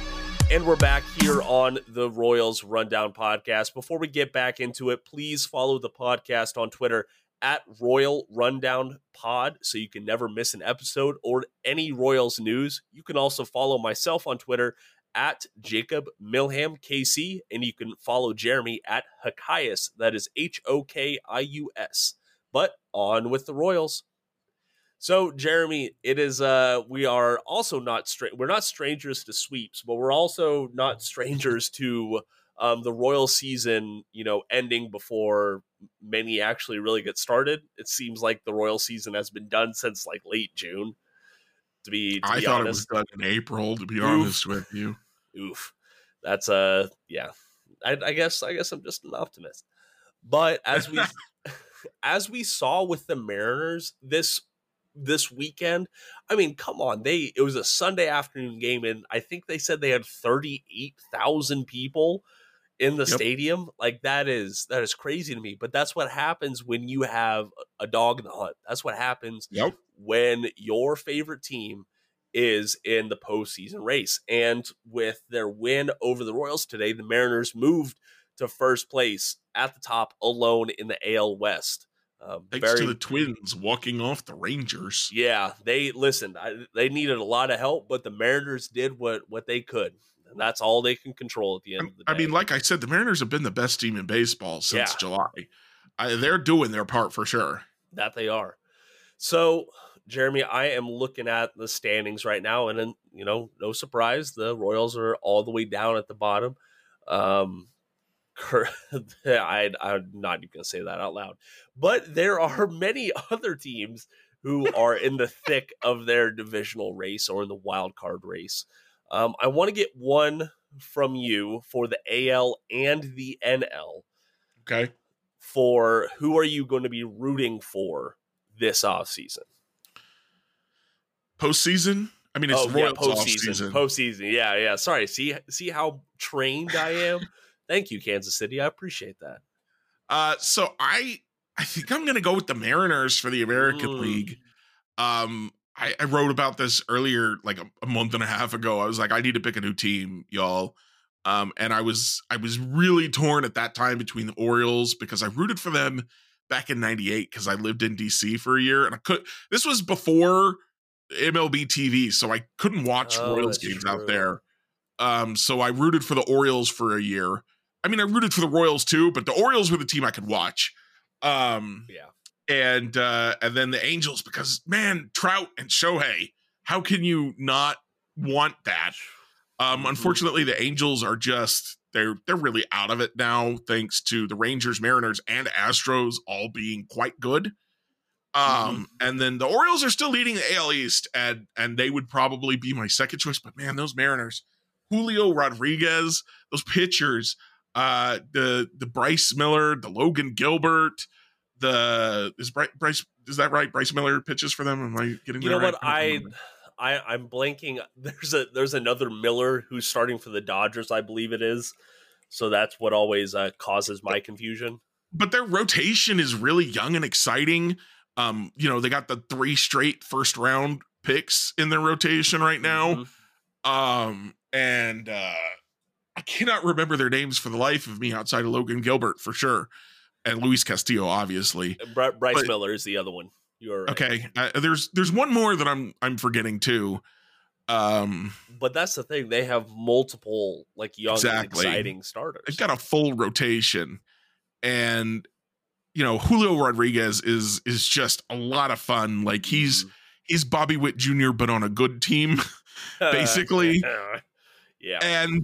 S1: And we're back here on the Royals Rundown podcast. Before we get back into it, please follow the podcast on Twitter at Royal Rundown Pod so you can never miss an episode or any Royals news. You can also follow myself on Twitter at Jacob Milham KC, and you can follow Jeremy at Hokius. That is Hokius. But on with the Royals. So, Jeremy, it is. We are also we're not strangers to sweeps, but we're also not strangers to the Royal season, ending before many actually really get started. It seems like the Royal season has been done since like late June. I
S2: thought honest. It was done in April. To be honest with you,
S1: oof. That's yeah. I guess I'm just an optimist. But as we saw with the Mariners this weekend, I mean, come on, it was a Sunday afternoon game, and I think they said they had 38,000 people in the stadium. Like that is crazy to me. But that's what happens when you have a dog in the hunt. That's what happens when your favorite team is in the postseason race. And with their win over the Royals today, the Mariners moved to first place at the top alone in the AL West.
S2: Thanks to the Twins walking off the Rangers.
S1: Yeah, they needed a lot of help, but the Mariners did what they could. And that's all they can control at the end of the day.
S2: I mean, like I said, the Mariners have been the best team in baseball since July. They're doing their part for sure.
S1: That they are. So, Jeremy, I am looking at the standings right now, and then, no surprise, the Royals are all the way down at the bottom. I'm not even going to say that out loud. But there are many other teams who are in the thick of their divisional race or in the wild card race. I want to get one from you for the AL and the NL.
S2: Okay.
S1: For who are you going to be rooting for this offseason?
S2: Postseason? I mean, it's the Royals
S1: postseason. Postseason. Yeah. Sorry. See how trained I am? Thank you, Kansas City. I appreciate that.
S2: So I think I'm going to go with the Mariners for the American League. I wrote about this earlier, like a month and a half ago. I was like, I need to pick a new team, y'all. And I was really torn at that time between the Orioles because I rooted for them back in '98 because I lived in DC for a year, and this was before MLB TV, so I couldn't watch Royals games out there. So I rooted for the Orioles for a year. I mean, I rooted for the Royals too, but the Orioles were the team I could watch. And then the Angels, because man, Trout and Shohei, how can you not want that? Unfortunately, the Angels are they're really out of it now, thanks to the Rangers, Mariners, and Astros all being quite good. And then the Orioles are still leading the AL East, and they would probably be my second choice. But man, those Mariners, Julio Rodriguez, those pitchers, the Bryce Miller, the Logan Gilbert, is that right? Bryce Miller pitches for them. Am I getting that right?
S1: What? I'm blanking. There's another Miller who's starting for the Dodgers, I believe it is. So that's what always causes my confusion.
S2: But their rotation is really young and exciting. They got the 3 straight first round picks in their rotation right now. And I cannot remember their names for the life of me outside of Logan Gilbert for sure. And Luis Castillo, obviously.
S1: Bryce Miller is the other one. You're right.
S2: Okay. There's one more that I'm forgetting too.
S1: But that's the thing. They have multiple young and exciting starters.
S2: They've got a full rotation. And Julio Rodriguez is just a lot of fun. Like he's Bobby Witt Jr., but on a good team, basically.
S1: Yeah.
S2: And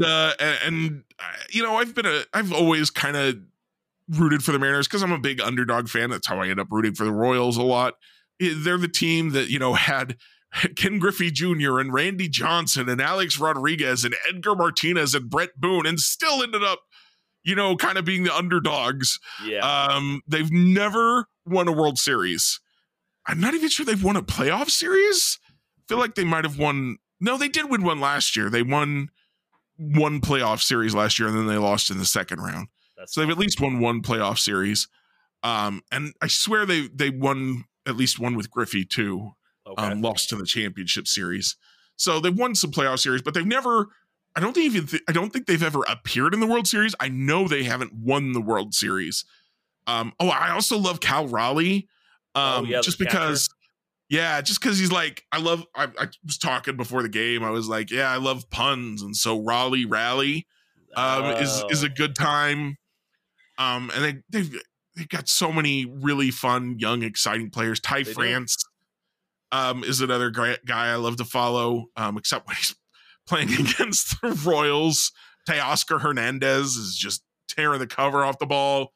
S2: I've always kind of rooted for the Mariners because I'm a big underdog fan. That's how I end up rooting for the Royals a lot. They're the team that, had Ken Griffey Jr. and Randy Johnson and Alex Rodriguez and Edgar Martinez and Brett Boone, and still ended up, kind of being the underdogs.
S1: Yeah.
S2: They've never won a World Series. I'm not even sure they've won a playoff series. I feel like they might have won. No, they did win one last year. They won one playoff series last year, and then they lost in the second round. So they've at least won one playoff series. And I swear they won at least one with Griffey too.
S1: Okay.
S2: Lost to the championship series. So they've won some playoff series, but they've never I don't think they've ever appeared in the World Series. I know they haven't won the World Series. I also love Cal Raleigh. Just because he's like, I was talking before the game. I was like, I love puns. And so Raleigh Rally is a good time. And they've got so many really fun, young, exciting players. Ty France is another great guy I love to follow, except when he's playing against the Royals. Teoscar Hernandez is just tearing the cover off the ball.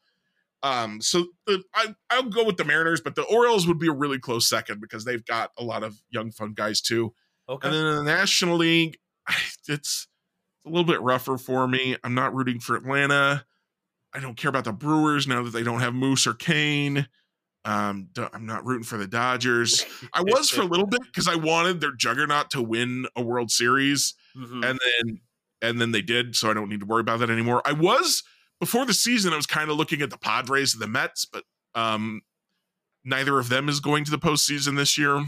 S2: I'll go with the Mariners, but the Orioles would be a really close second because they've got a lot of young, fun guys too. Okay. And then in the National League, it's a little bit rougher for me. I'm not rooting for Atlanta. I don't care about the Brewers now that they don't have Moose or Kane. I'm not rooting for the Dodgers. I was for a little bit because I wanted their juggernaut to win a World Series, and then they did, so I don't need to worry about that anymore. I was before the season. I was kind of looking at the Padres and the Mets, but neither of them is going to the postseason this year.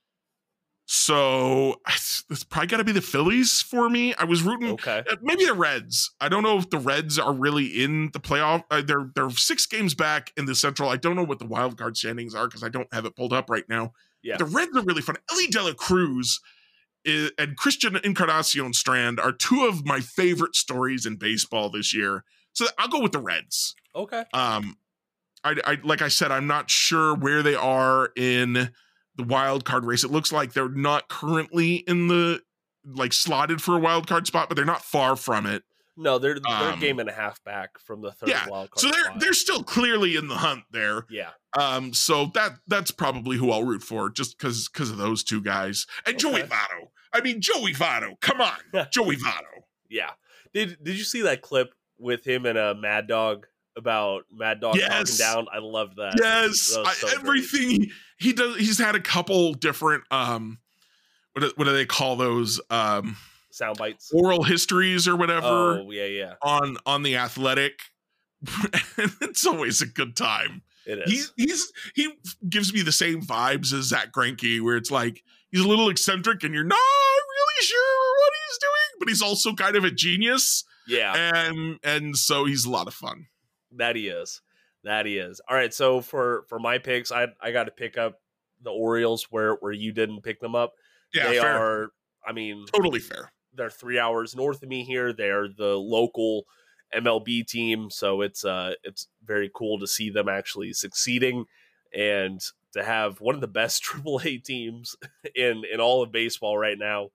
S2: So it's probably got to be the Phillies for me. I was rooting maybe the Reds. I don't know if the Reds are really in the playoff. They're 6 games back in the Central. I don't know what the wild card standings are because I don't have it pulled up right now. Yeah, the Reds are really fun. Ellie De La Cruz and Christian Encarnacion Strand are 2 of my favorite stories in baseball this year. So I'll go with the Reds.
S1: Okay.
S2: I like I said, I'm not sure where they are in the wild card race. It looks like they're not currently in the slotted for a wild card spot, but they're not far from it.
S1: No, they're a game and a half back from the third wild card.
S2: So they're still clearly in the hunt there.
S1: Yeah.
S2: So that's probably who I'll root for, just because of those 2 guys. And Joey Votto. I mean, Joey Votto. Come on, Joey Votto.
S1: Yeah. Did you see that clip with him and Mad Dog? About Mad Dog talking down. I loved that.
S2: Yes. Everything he does, he's had a couple different what do they call those?
S1: Sound bites.
S2: Oral histories or whatever.
S1: Oh, yeah.
S2: On The Athletic. It's always a good time.
S1: It is.
S2: He gives me the same vibes as Zach Greinke, where it's like he's a little eccentric and you're not really sure what he's doing, but he's also kind of a genius.
S1: Yeah.
S2: And so he's a lot of fun.
S1: That he is. All right, so for my picks, I got to pick up the Orioles where you didn't pick them up.
S2: Yeah,
S1: they
S2: fair.
S1: are. I mean,
S2: totally fair.
S1: They're 3 hours north of me here. They're the local MLB team, so it's very cool to see them actually succeeding and to have one of the best AAA teams in all of baseball right now.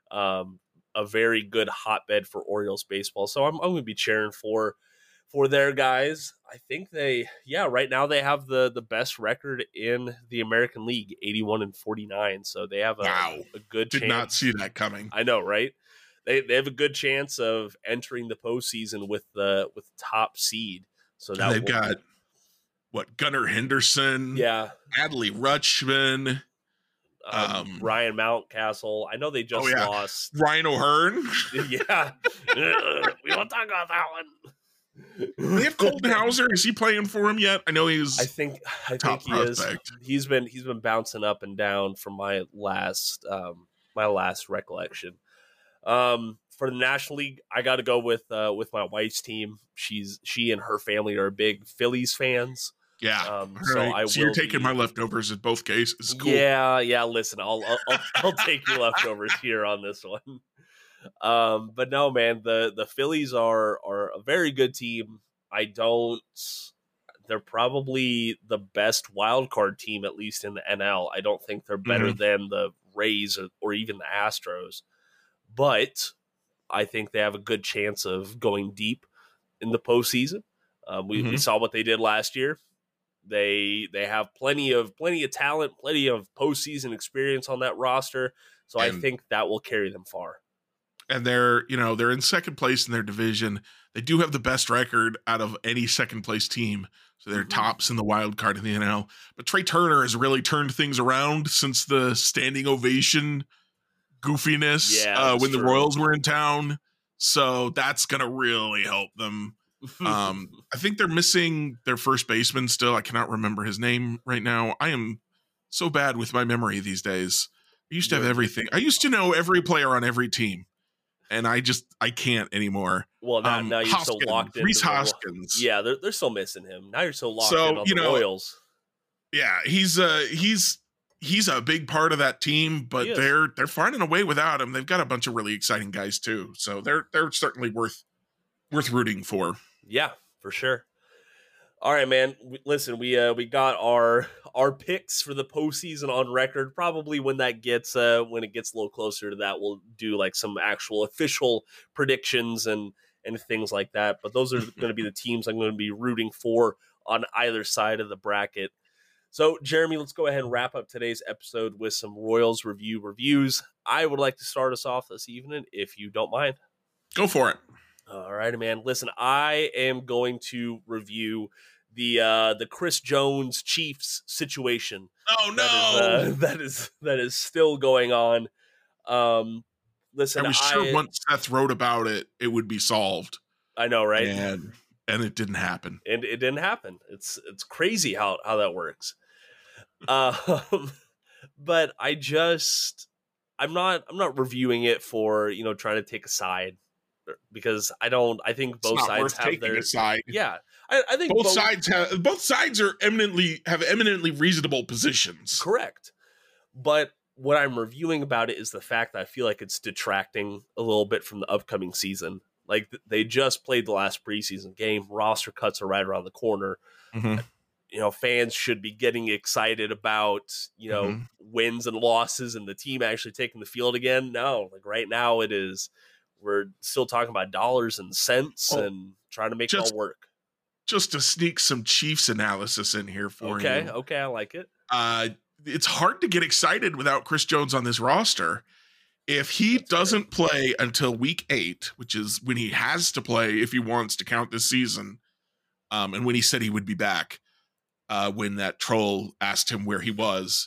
S1: A very good hotbed for Orioles baseball. So I'm going to be cheering for their guys. I think right now they have the best record in the American League, 81-49. So they have a good chance.
S2: Did not see that coming.
S1: I know, right? They have a good chance of entering the postseason with the top seed. So that
S2: they've got Gunnar Henderson, Adley Rutschman,
S1: Ryan Mountcastle. I know they just lost
S2: Ryan O'Hearn.
S1: Yeah, we won't talk about that one.
S2: They have Colton Hauser. Is he playing for him yet? I know he's.
S1: I think he
S2: prospect.
S1: is. He's been bouncing up and down from my last recollection. For the National League, I got to go with my wife's team. She and her family are big Phillies fans.
S2: Yeah.
S1: So
S2: you're taking my leftovers in both cases. Cool.
S1: Yeah. Listen, I'll take your leftovers here on this one. But no, man, the Phillies are a very good team. They're probably the best wild card team, at least in the NL. I don't think they're better than the Rays or even the Astros, but I think they have a good chance of going deep in the postseason. We saw what they did last year. They have plenty of talent, plenty of postseason experience on that roster. So I think that will carry them far.
S2: And they're in second place in their division. They do have the best record out of any second place team. So they're tops in the wild card in the NL. But Trey Turner has really turned things around since the standing ovation goofiness when the Royals were in town. So that's going to really help them. I think they're missing their first baseman still. I cannot remember his name right now. I am so bad with my memory these days. I used to have everything. I used to know every player on every team. and I can't anymore.
S1: Well, now you're so locked in.
S2: Rhys Hoskins.
S1: Yeah, they're still missing him. Now you're so locked in on the Royals.
S2: Yeah, he's a big part of that team, but they're finding a way without him. They've got a bunch of really exciting guys too, so they're certainly worth rooting for.
S1: Yeah, for sure. All right, man. Listen, we got our picks for the postseason on record. Probably when it gets a little closer to that, we'll do like some actual official predictions and things like that. But those are going to be the teams I'm going to be rooting for on either side of the bracket. So, Jeremy, let's go ahead and wrap up today's episode with some Royals reviews. I would like to start us off this evening, if you don't mind.
S2: Go for it.
S1: All right, man. Listen, I am going to review the Chris Jones Chiefs situation.
S2: Oh no,
S1: that is still going on. Listen,
S2: I was sure once Seth wrote about it, it would be solved.
S1: I know, right?
S2: And it didn't happen.
S1: And it didn't happen. It's crazy how that works. But I'm not reviewing it for, trying to take a side, because I think both sides have their
S2: side.
S1: Yeah. I think
S2: both sides have eminently reasonable positions.
S1: Correct. But what I'm reviewing about it is the fact that I feel like it's detracting a little bit from the upcoming season. Like, they just played the last preseason game. Roster cuts are right around the corner.
S2: Mm-hmm.
S1: Fans should be getting excited about, wins and losses and the team actually taking the field again. No, like right now we're still talking about dollars and cents and trying to make it all work.
S2: Just to sneak some Chiefs analysis in here for you.
S1: Okay, I like it.
S2: It's hard to get excited without Chris Jones on this roster. If he doesn't play until week 8, which is when he has to play if he wants to count this season, and when he said he would be back, when that troll asked him where he was,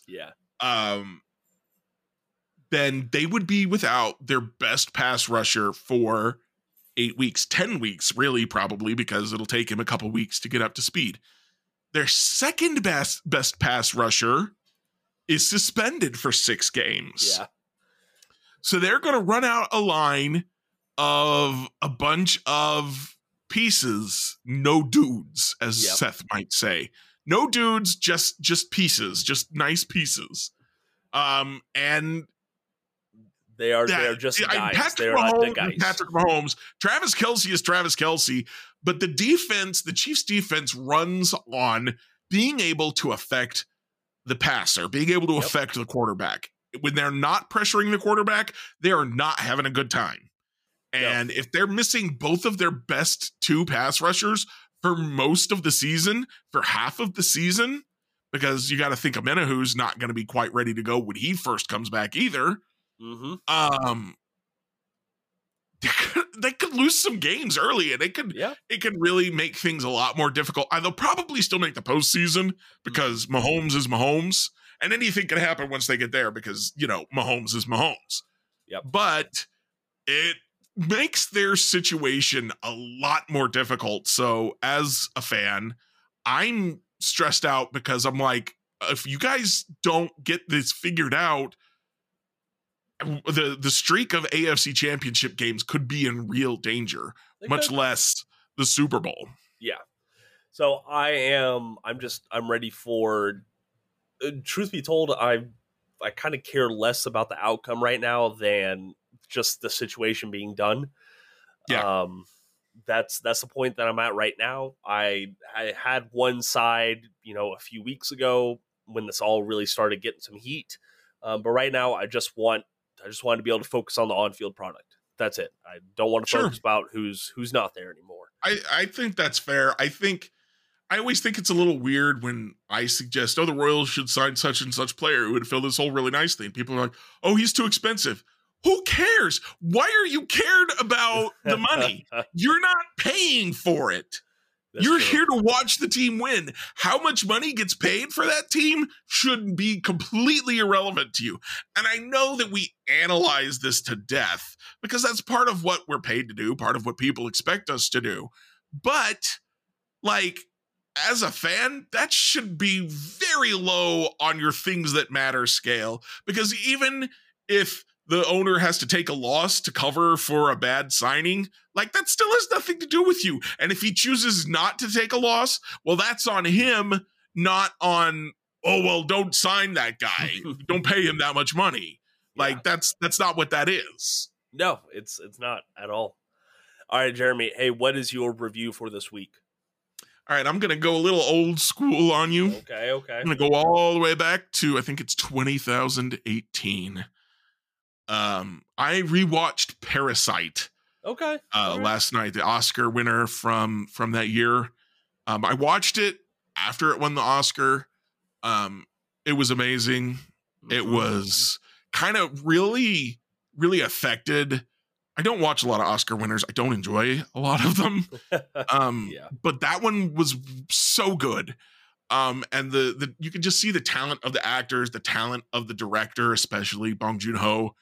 S2: then they would be without their best pass rusher for 8 weeks, 10 weeks, really, probably, because it'll take him a couple weeks to get up to speed. Their second best pass rusher is suspended for 6 games.
S1: Yeah.
S2: So they're going to run out a line of a bunch of pieces, no dudes, as Seth might say. No dudes, just pieces, just nice pieces. And
S1: they're just guys. They're not the guys.
S2: Patrick Mahomes. Travis Kelce is Travis Kelce, but the Chiefs defense runs on being able to affect the passer, being able to affect the quarterback. When they're not pressuring the quarterback, they are not having a good time. And if they're missing both of their best 2 pass rushers for most of the season, for half of the season, because you got to think Amenahu's not going to be quite ready to go when he first comes back either.
S1: Mm-hmm.
S2: They could lose some games early, and it could really make things a lot more difficult. They'll probably still make the postseason because Mahomes is Mahomes, and anything can happen once they get there because Mahomes is Mahomes.
S1: Yep.
S2: But it makes their situation a lot more difficult. So as a fan, I'm stressed out because I'm like, if you guys don't get this figured out, the streak of AFC Championship games could be in real danger, much less the Super Bowl.
S1: Yeah. So I'm ready for, truth be told, I kind of care less about the outcome right now than just the situation being done.
S2: Yeah.
S1: That's the point that I'm at right now. I had one side, a few weeks ago when this all really started getting some heat. But right now I just want to be able to focus on the on-field product. That's it. I don't want to focus about who's not there anymore.
S2: I think that's fair. I always think it's a little weird when I suggest, the Royals should sign such and such player who would fill this hole really nicely. And people are like, he's too expensive. Who cares? Why are you cared about the money? You're not paying for it. You're here to watch the team win. How much money gets paid for that team should be completely irrelevant to you. And I know that we analyze this to death because that's part of what we're paid to do, part of what people expect us to do. But, as a fan, that should be very low on your things that matter scale. Because even if the owner has to take a loss to cover for a bad signing, like that still has nothing to do with you. And if he chooses not to take a loss, well, that's on him, not on, oh, well, don't sign that guy. Don't pay him that much money. Like that's not what that is.
S1: No, it's not at all. All right, Jeremy. Hey, what is your review for this week?
S2: All right, I'm going to go a little old school on you.
S1: Okay.
S2: I'm going to go all the way back to, I think it's 2018. I rewatched Parasite.
S1: Okay.
S2: Last night, the Oscar winner from that year. I watched it after it won the Oscar. It was amazing. It was kind of really, really affected. I don't watch a lot of Oscar winners. I don't enjoy a lot of them. But that one was so good. And the you can just see the talent of the actors, the talent of the director, especially Bong Joon-ho.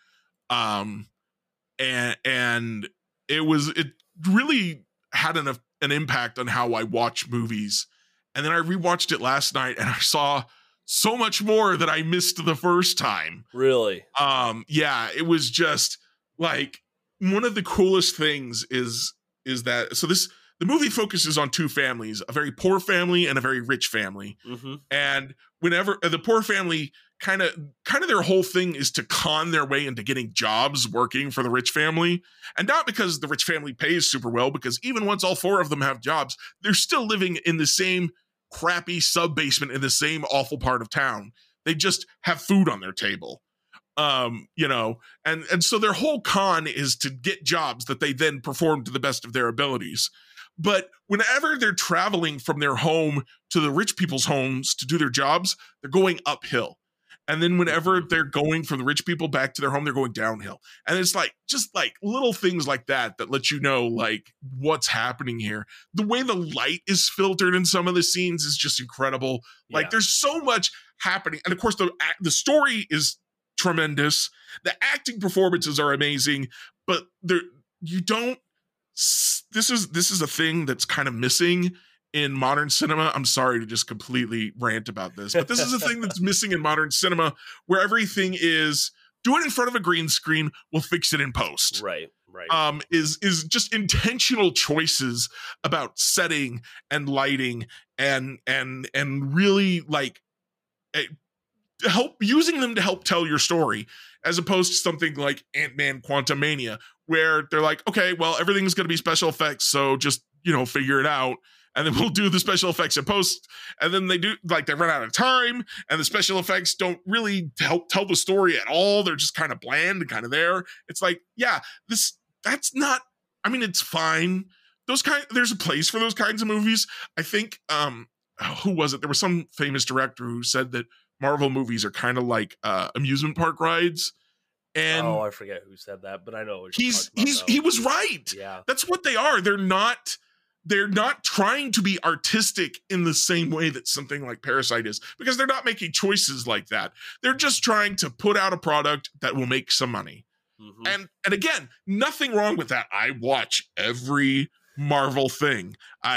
S2: And it really had an impact on how I watch movies. And then I rewatched it last night and I saw so much more that I missed the first time.
S1: Really?
S2: It was just like one of the coolest things is that the movie focuses on two families, a very poor family and a very rich family. Mm-hmm. And whenever the poor family kind of their whole thing is to con their way into getting jobs working for the rich family. And not because the rich family pays super well, because even once all four of them have jobs, they're still living in the same crappy sub basement in the same awful part of town. They just have food on their table. And so their whole con is to get jobs that they then perform to the best of their abilities. But whenever they're traveling from their home to the rich people's homes to do their jobs, they're going uphill. And then whenever they're going from the rich people back to their home, they're going downhill. And it's just little things like that let you know like what's happening here. The way the light is filtered in some of the scenes is just incredible. Yeah. Like there's so much happening. And of course the story is tremendous. The acting performances are amazing, but this is a thing that's kind of missing in modern cinema. I'm sorry to just completely rant about this, but this is a thing that's missing in modern cinema, where everything is do it in front of a green screen, we'll fix it in post.
S1: Right.
S2: Is just intentional choices about setting and lighting and really like using them to help tell your story, as opposed to something like Ant-Man Quantumania, where they're like, okay, well, everything's going to be special effects, so just, figure it out. And then we'll do the special effects in post. And then they run out of time, and the special effects don't really help tell the story at all. They're just kind of bland and kind of there. It's like, that's not, it's fine. There's a place for those kinds of movies. I think, who was it? There was some famous director who said that Marvel movies are kind of like amusement park rides. And
S1: I forget who said that, but I know what
S2: he was right.
S1: Yeah.
S2: That's what they are. They're not trying to be artistic in the same way that something like Parasite is, because they're not making choices like that. They're just trying to put out a product that will make some money. Mm-hmm. And again, nothing wrong with that. I watch every Marvel thing.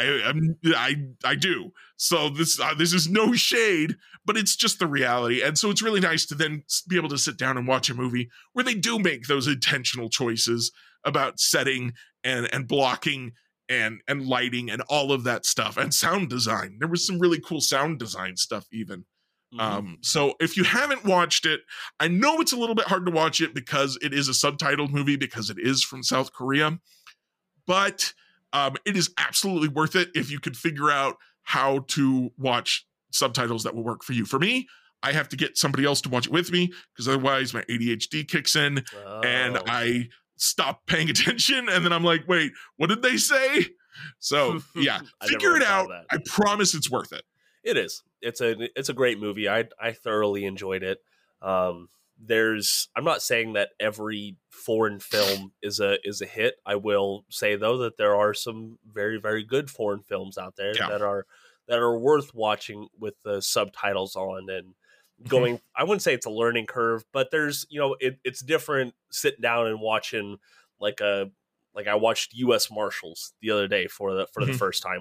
S2: I do. So this is no shade, but it's just the reality. And so it's really nice to then be able to sit down and watch a movie where they do make those intentional choices about setting and blocking and lighting and all of that stuff, and sound design. There was some really cool sound design stuff even. Mm-hmm. So if you haven't watched it, I know it's a little bit hard to watch it because it is a subtitled movie, because it is from South Korea, but it is absolutely worth it if you could figure out how to watch subtitles that will work for you. For me, I have to get somebody else to watch it with me, because otherwise my ADHD kicks in and I stop paying attention, and then I'm like, wait, what did they say? So yeah, figure it out. I promise it's worth it.
S1: It is. It's a great movie. I thoroughly enjoyed it. I'm not saying that every foreign film is a hit. I will say though that there are some very, very good foreign films out there that are worth watching with the subtitles on and going. I wouldn't say it's a learning curve, but there's, it's different sitting down and watching like I watched U.S. Marshals the other day for the first time with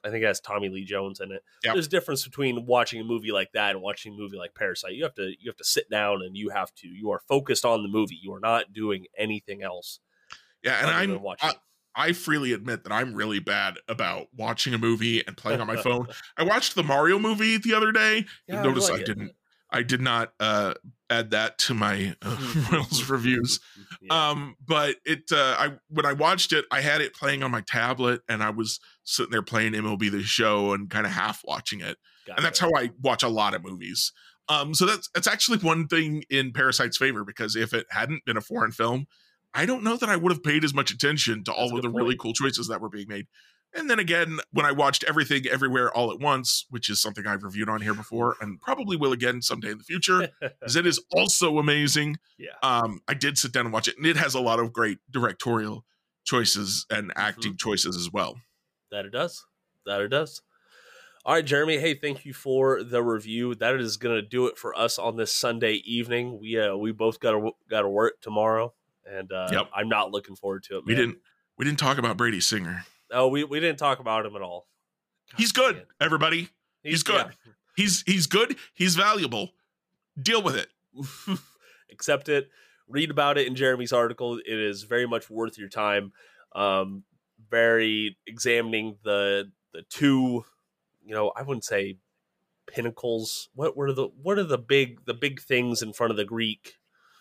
S1: I think it has Tommy Lee Jones in it.
S2: Yep.
S1: There's a difference between watching a movie like that and watching a movie like Parasite. You have to sit down and you are focused on the movie. You are not doing anything else.
S2: Yeah, and I freely admit that I'm really bad about watching a movie and playing on my phone. I watched the Mario movie the other day.
S1: Yeah,
S2: Notice
S1: I
S2: did not add that to my Royals reviews.
S1: Yeah.
S2: But when I watched it, I had it playing on my tablet, and I was sitting there playing MLB The Show and kind of half watching it.
S1: Gotcha.
S2: And that's how I watch a lot of movies. So that's actually one thing in Parasite's favor, because if it hadn't been a foreign film, I don't know that I would have paid as much attention to all of the really cool choices that were being made. And then again, when I watched Everything Everywhere All at Once, which is something I've reviewed on here before and probably will again someday in the future, because it is also amazing.
S1: Yeah.
S2: I did sit down and watch it, and it has a lot of great directorial choices and acting choices as well.
S1: That it does. All right, Jeremy. Hey, thank you for the review. That is going to do it for us on this Sunday evening. We both got to work tomorrow, and I'm not looking forward to it. Man.
S2: We didn't talk about Brady Singer.
S1: Oh, we didn't talk about him at all. God,
S2: he's good,
S1: man.
S2: everybody. He's good. Yeah. He's good. He's valuable. Deal with it.
S1: Accept it. Read about it in Jeremy's article. It is very much worth your time. Very examining the two, I wouldn't say pinnacles. What are the big things in front of the Greek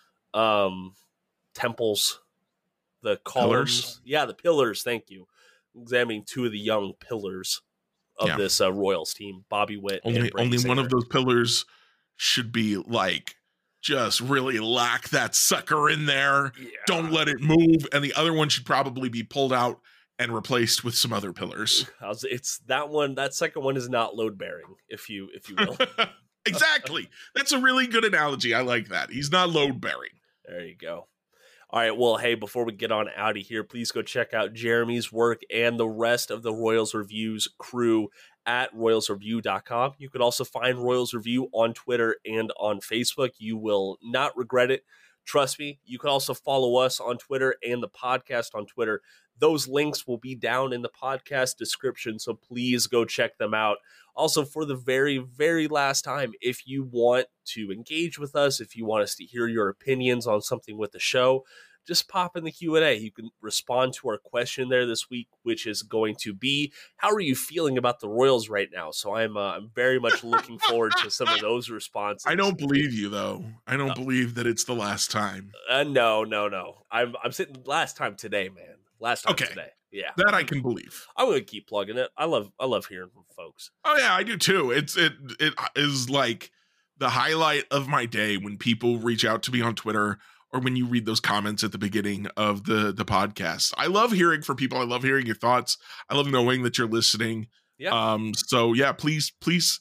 S1: temples? The columns.
S2: Pillars?
S1: Yeah, the pillars. Thank you. Examining two of the young pillars of this Royals team, Bobby Witt.
S2: Only one
S1: Singer.
S2: of those pillars should be like just really lock that sucker in there. Yeah. Don't let it move. And the other one should probably be pulled out and replaced with some other pillars.
S1: It's that one. That second one is not load bearing, if you will.
S2: Exactly. That's a really good analogy. I like that. He's not load bearing.
S1: There you go. All right, well, hey, before we get on out of here, please go check out Jeremy's work and the rest of the Royals Reviews crew at royalsreview.com. You could also find Royals Review on Twitter and on Facebook. You will not regret it. Trust me. You can also follow us on Twitter and the podcast on Twitter. Those links will be down in the podcast description, so please go check them out. Also, for the very, very last time, if you want to engage with us, if you want us to hear your opinions on something with the show, just pop in the Q&A. You can respond to our question there this week, which is going to be, how are you feeling about the Royals right now? So I'm very much looking forward to some of those responses.
S2: I don't believe you, though. I don't believe that it's the last time.
S1: No. I'm sitting last time today, man. Last time today. Yeah.
S2: That I can believe.
S1: I'm going to keep plugging it. I love hearing from folks.
S2: Oh yeah, I do too. It is like the highlight of my day when people reach out to me on Twitter or when you read those comments at the beginning of the podcast. I love hearing from people. I love hearing your thoughts. I love knowing that you're listening.
S1: Yeah.
S2: So yeah, please,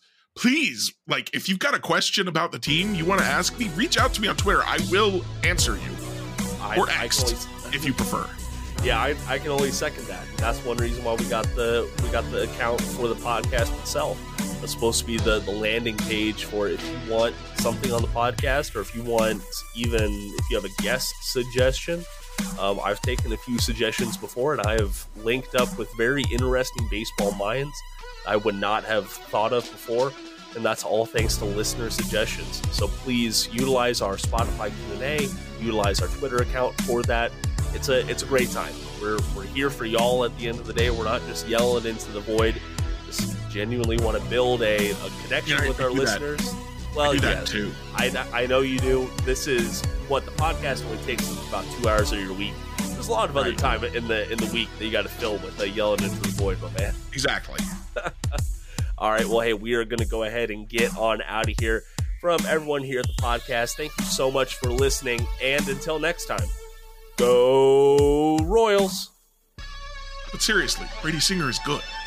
S2: like if you've got a question about the team you want to ask me, reach out to me on Twitter. I will answer you. Or X if you prefer.
S1: Yeah, I can only second that. That's one reason why we got the account for the podcast itself. It's supposed to be the landing page for if you want something on the podcast, or if you have a guest suggestion. I've taken a few suggestions before, and I have linked up with very interesting baseball minds I would not have thought of before, and that's all thanks to listener suggestions. So please utilize our Spotify Q&A, utilize our Twitter account for that. It's a great time. We're here for y'all at the end of the day. We're not just yelling into the void. Just genuinely want to build a connection with our listeners. Well,
S2: that too.
S1: I know you do. This is what the podcast only takes about 2 hours of your week. There's a lot of other time in the week that you got to fill with yelling into the void, my man.
S2: Exactly.
S1: All right. Well, hey, we are going to go ahead and get on out of here. From everyone here at the podcast, thank you so much for listening, and until next time. Go Royals!
S2: But seriously, Brady Singer is good.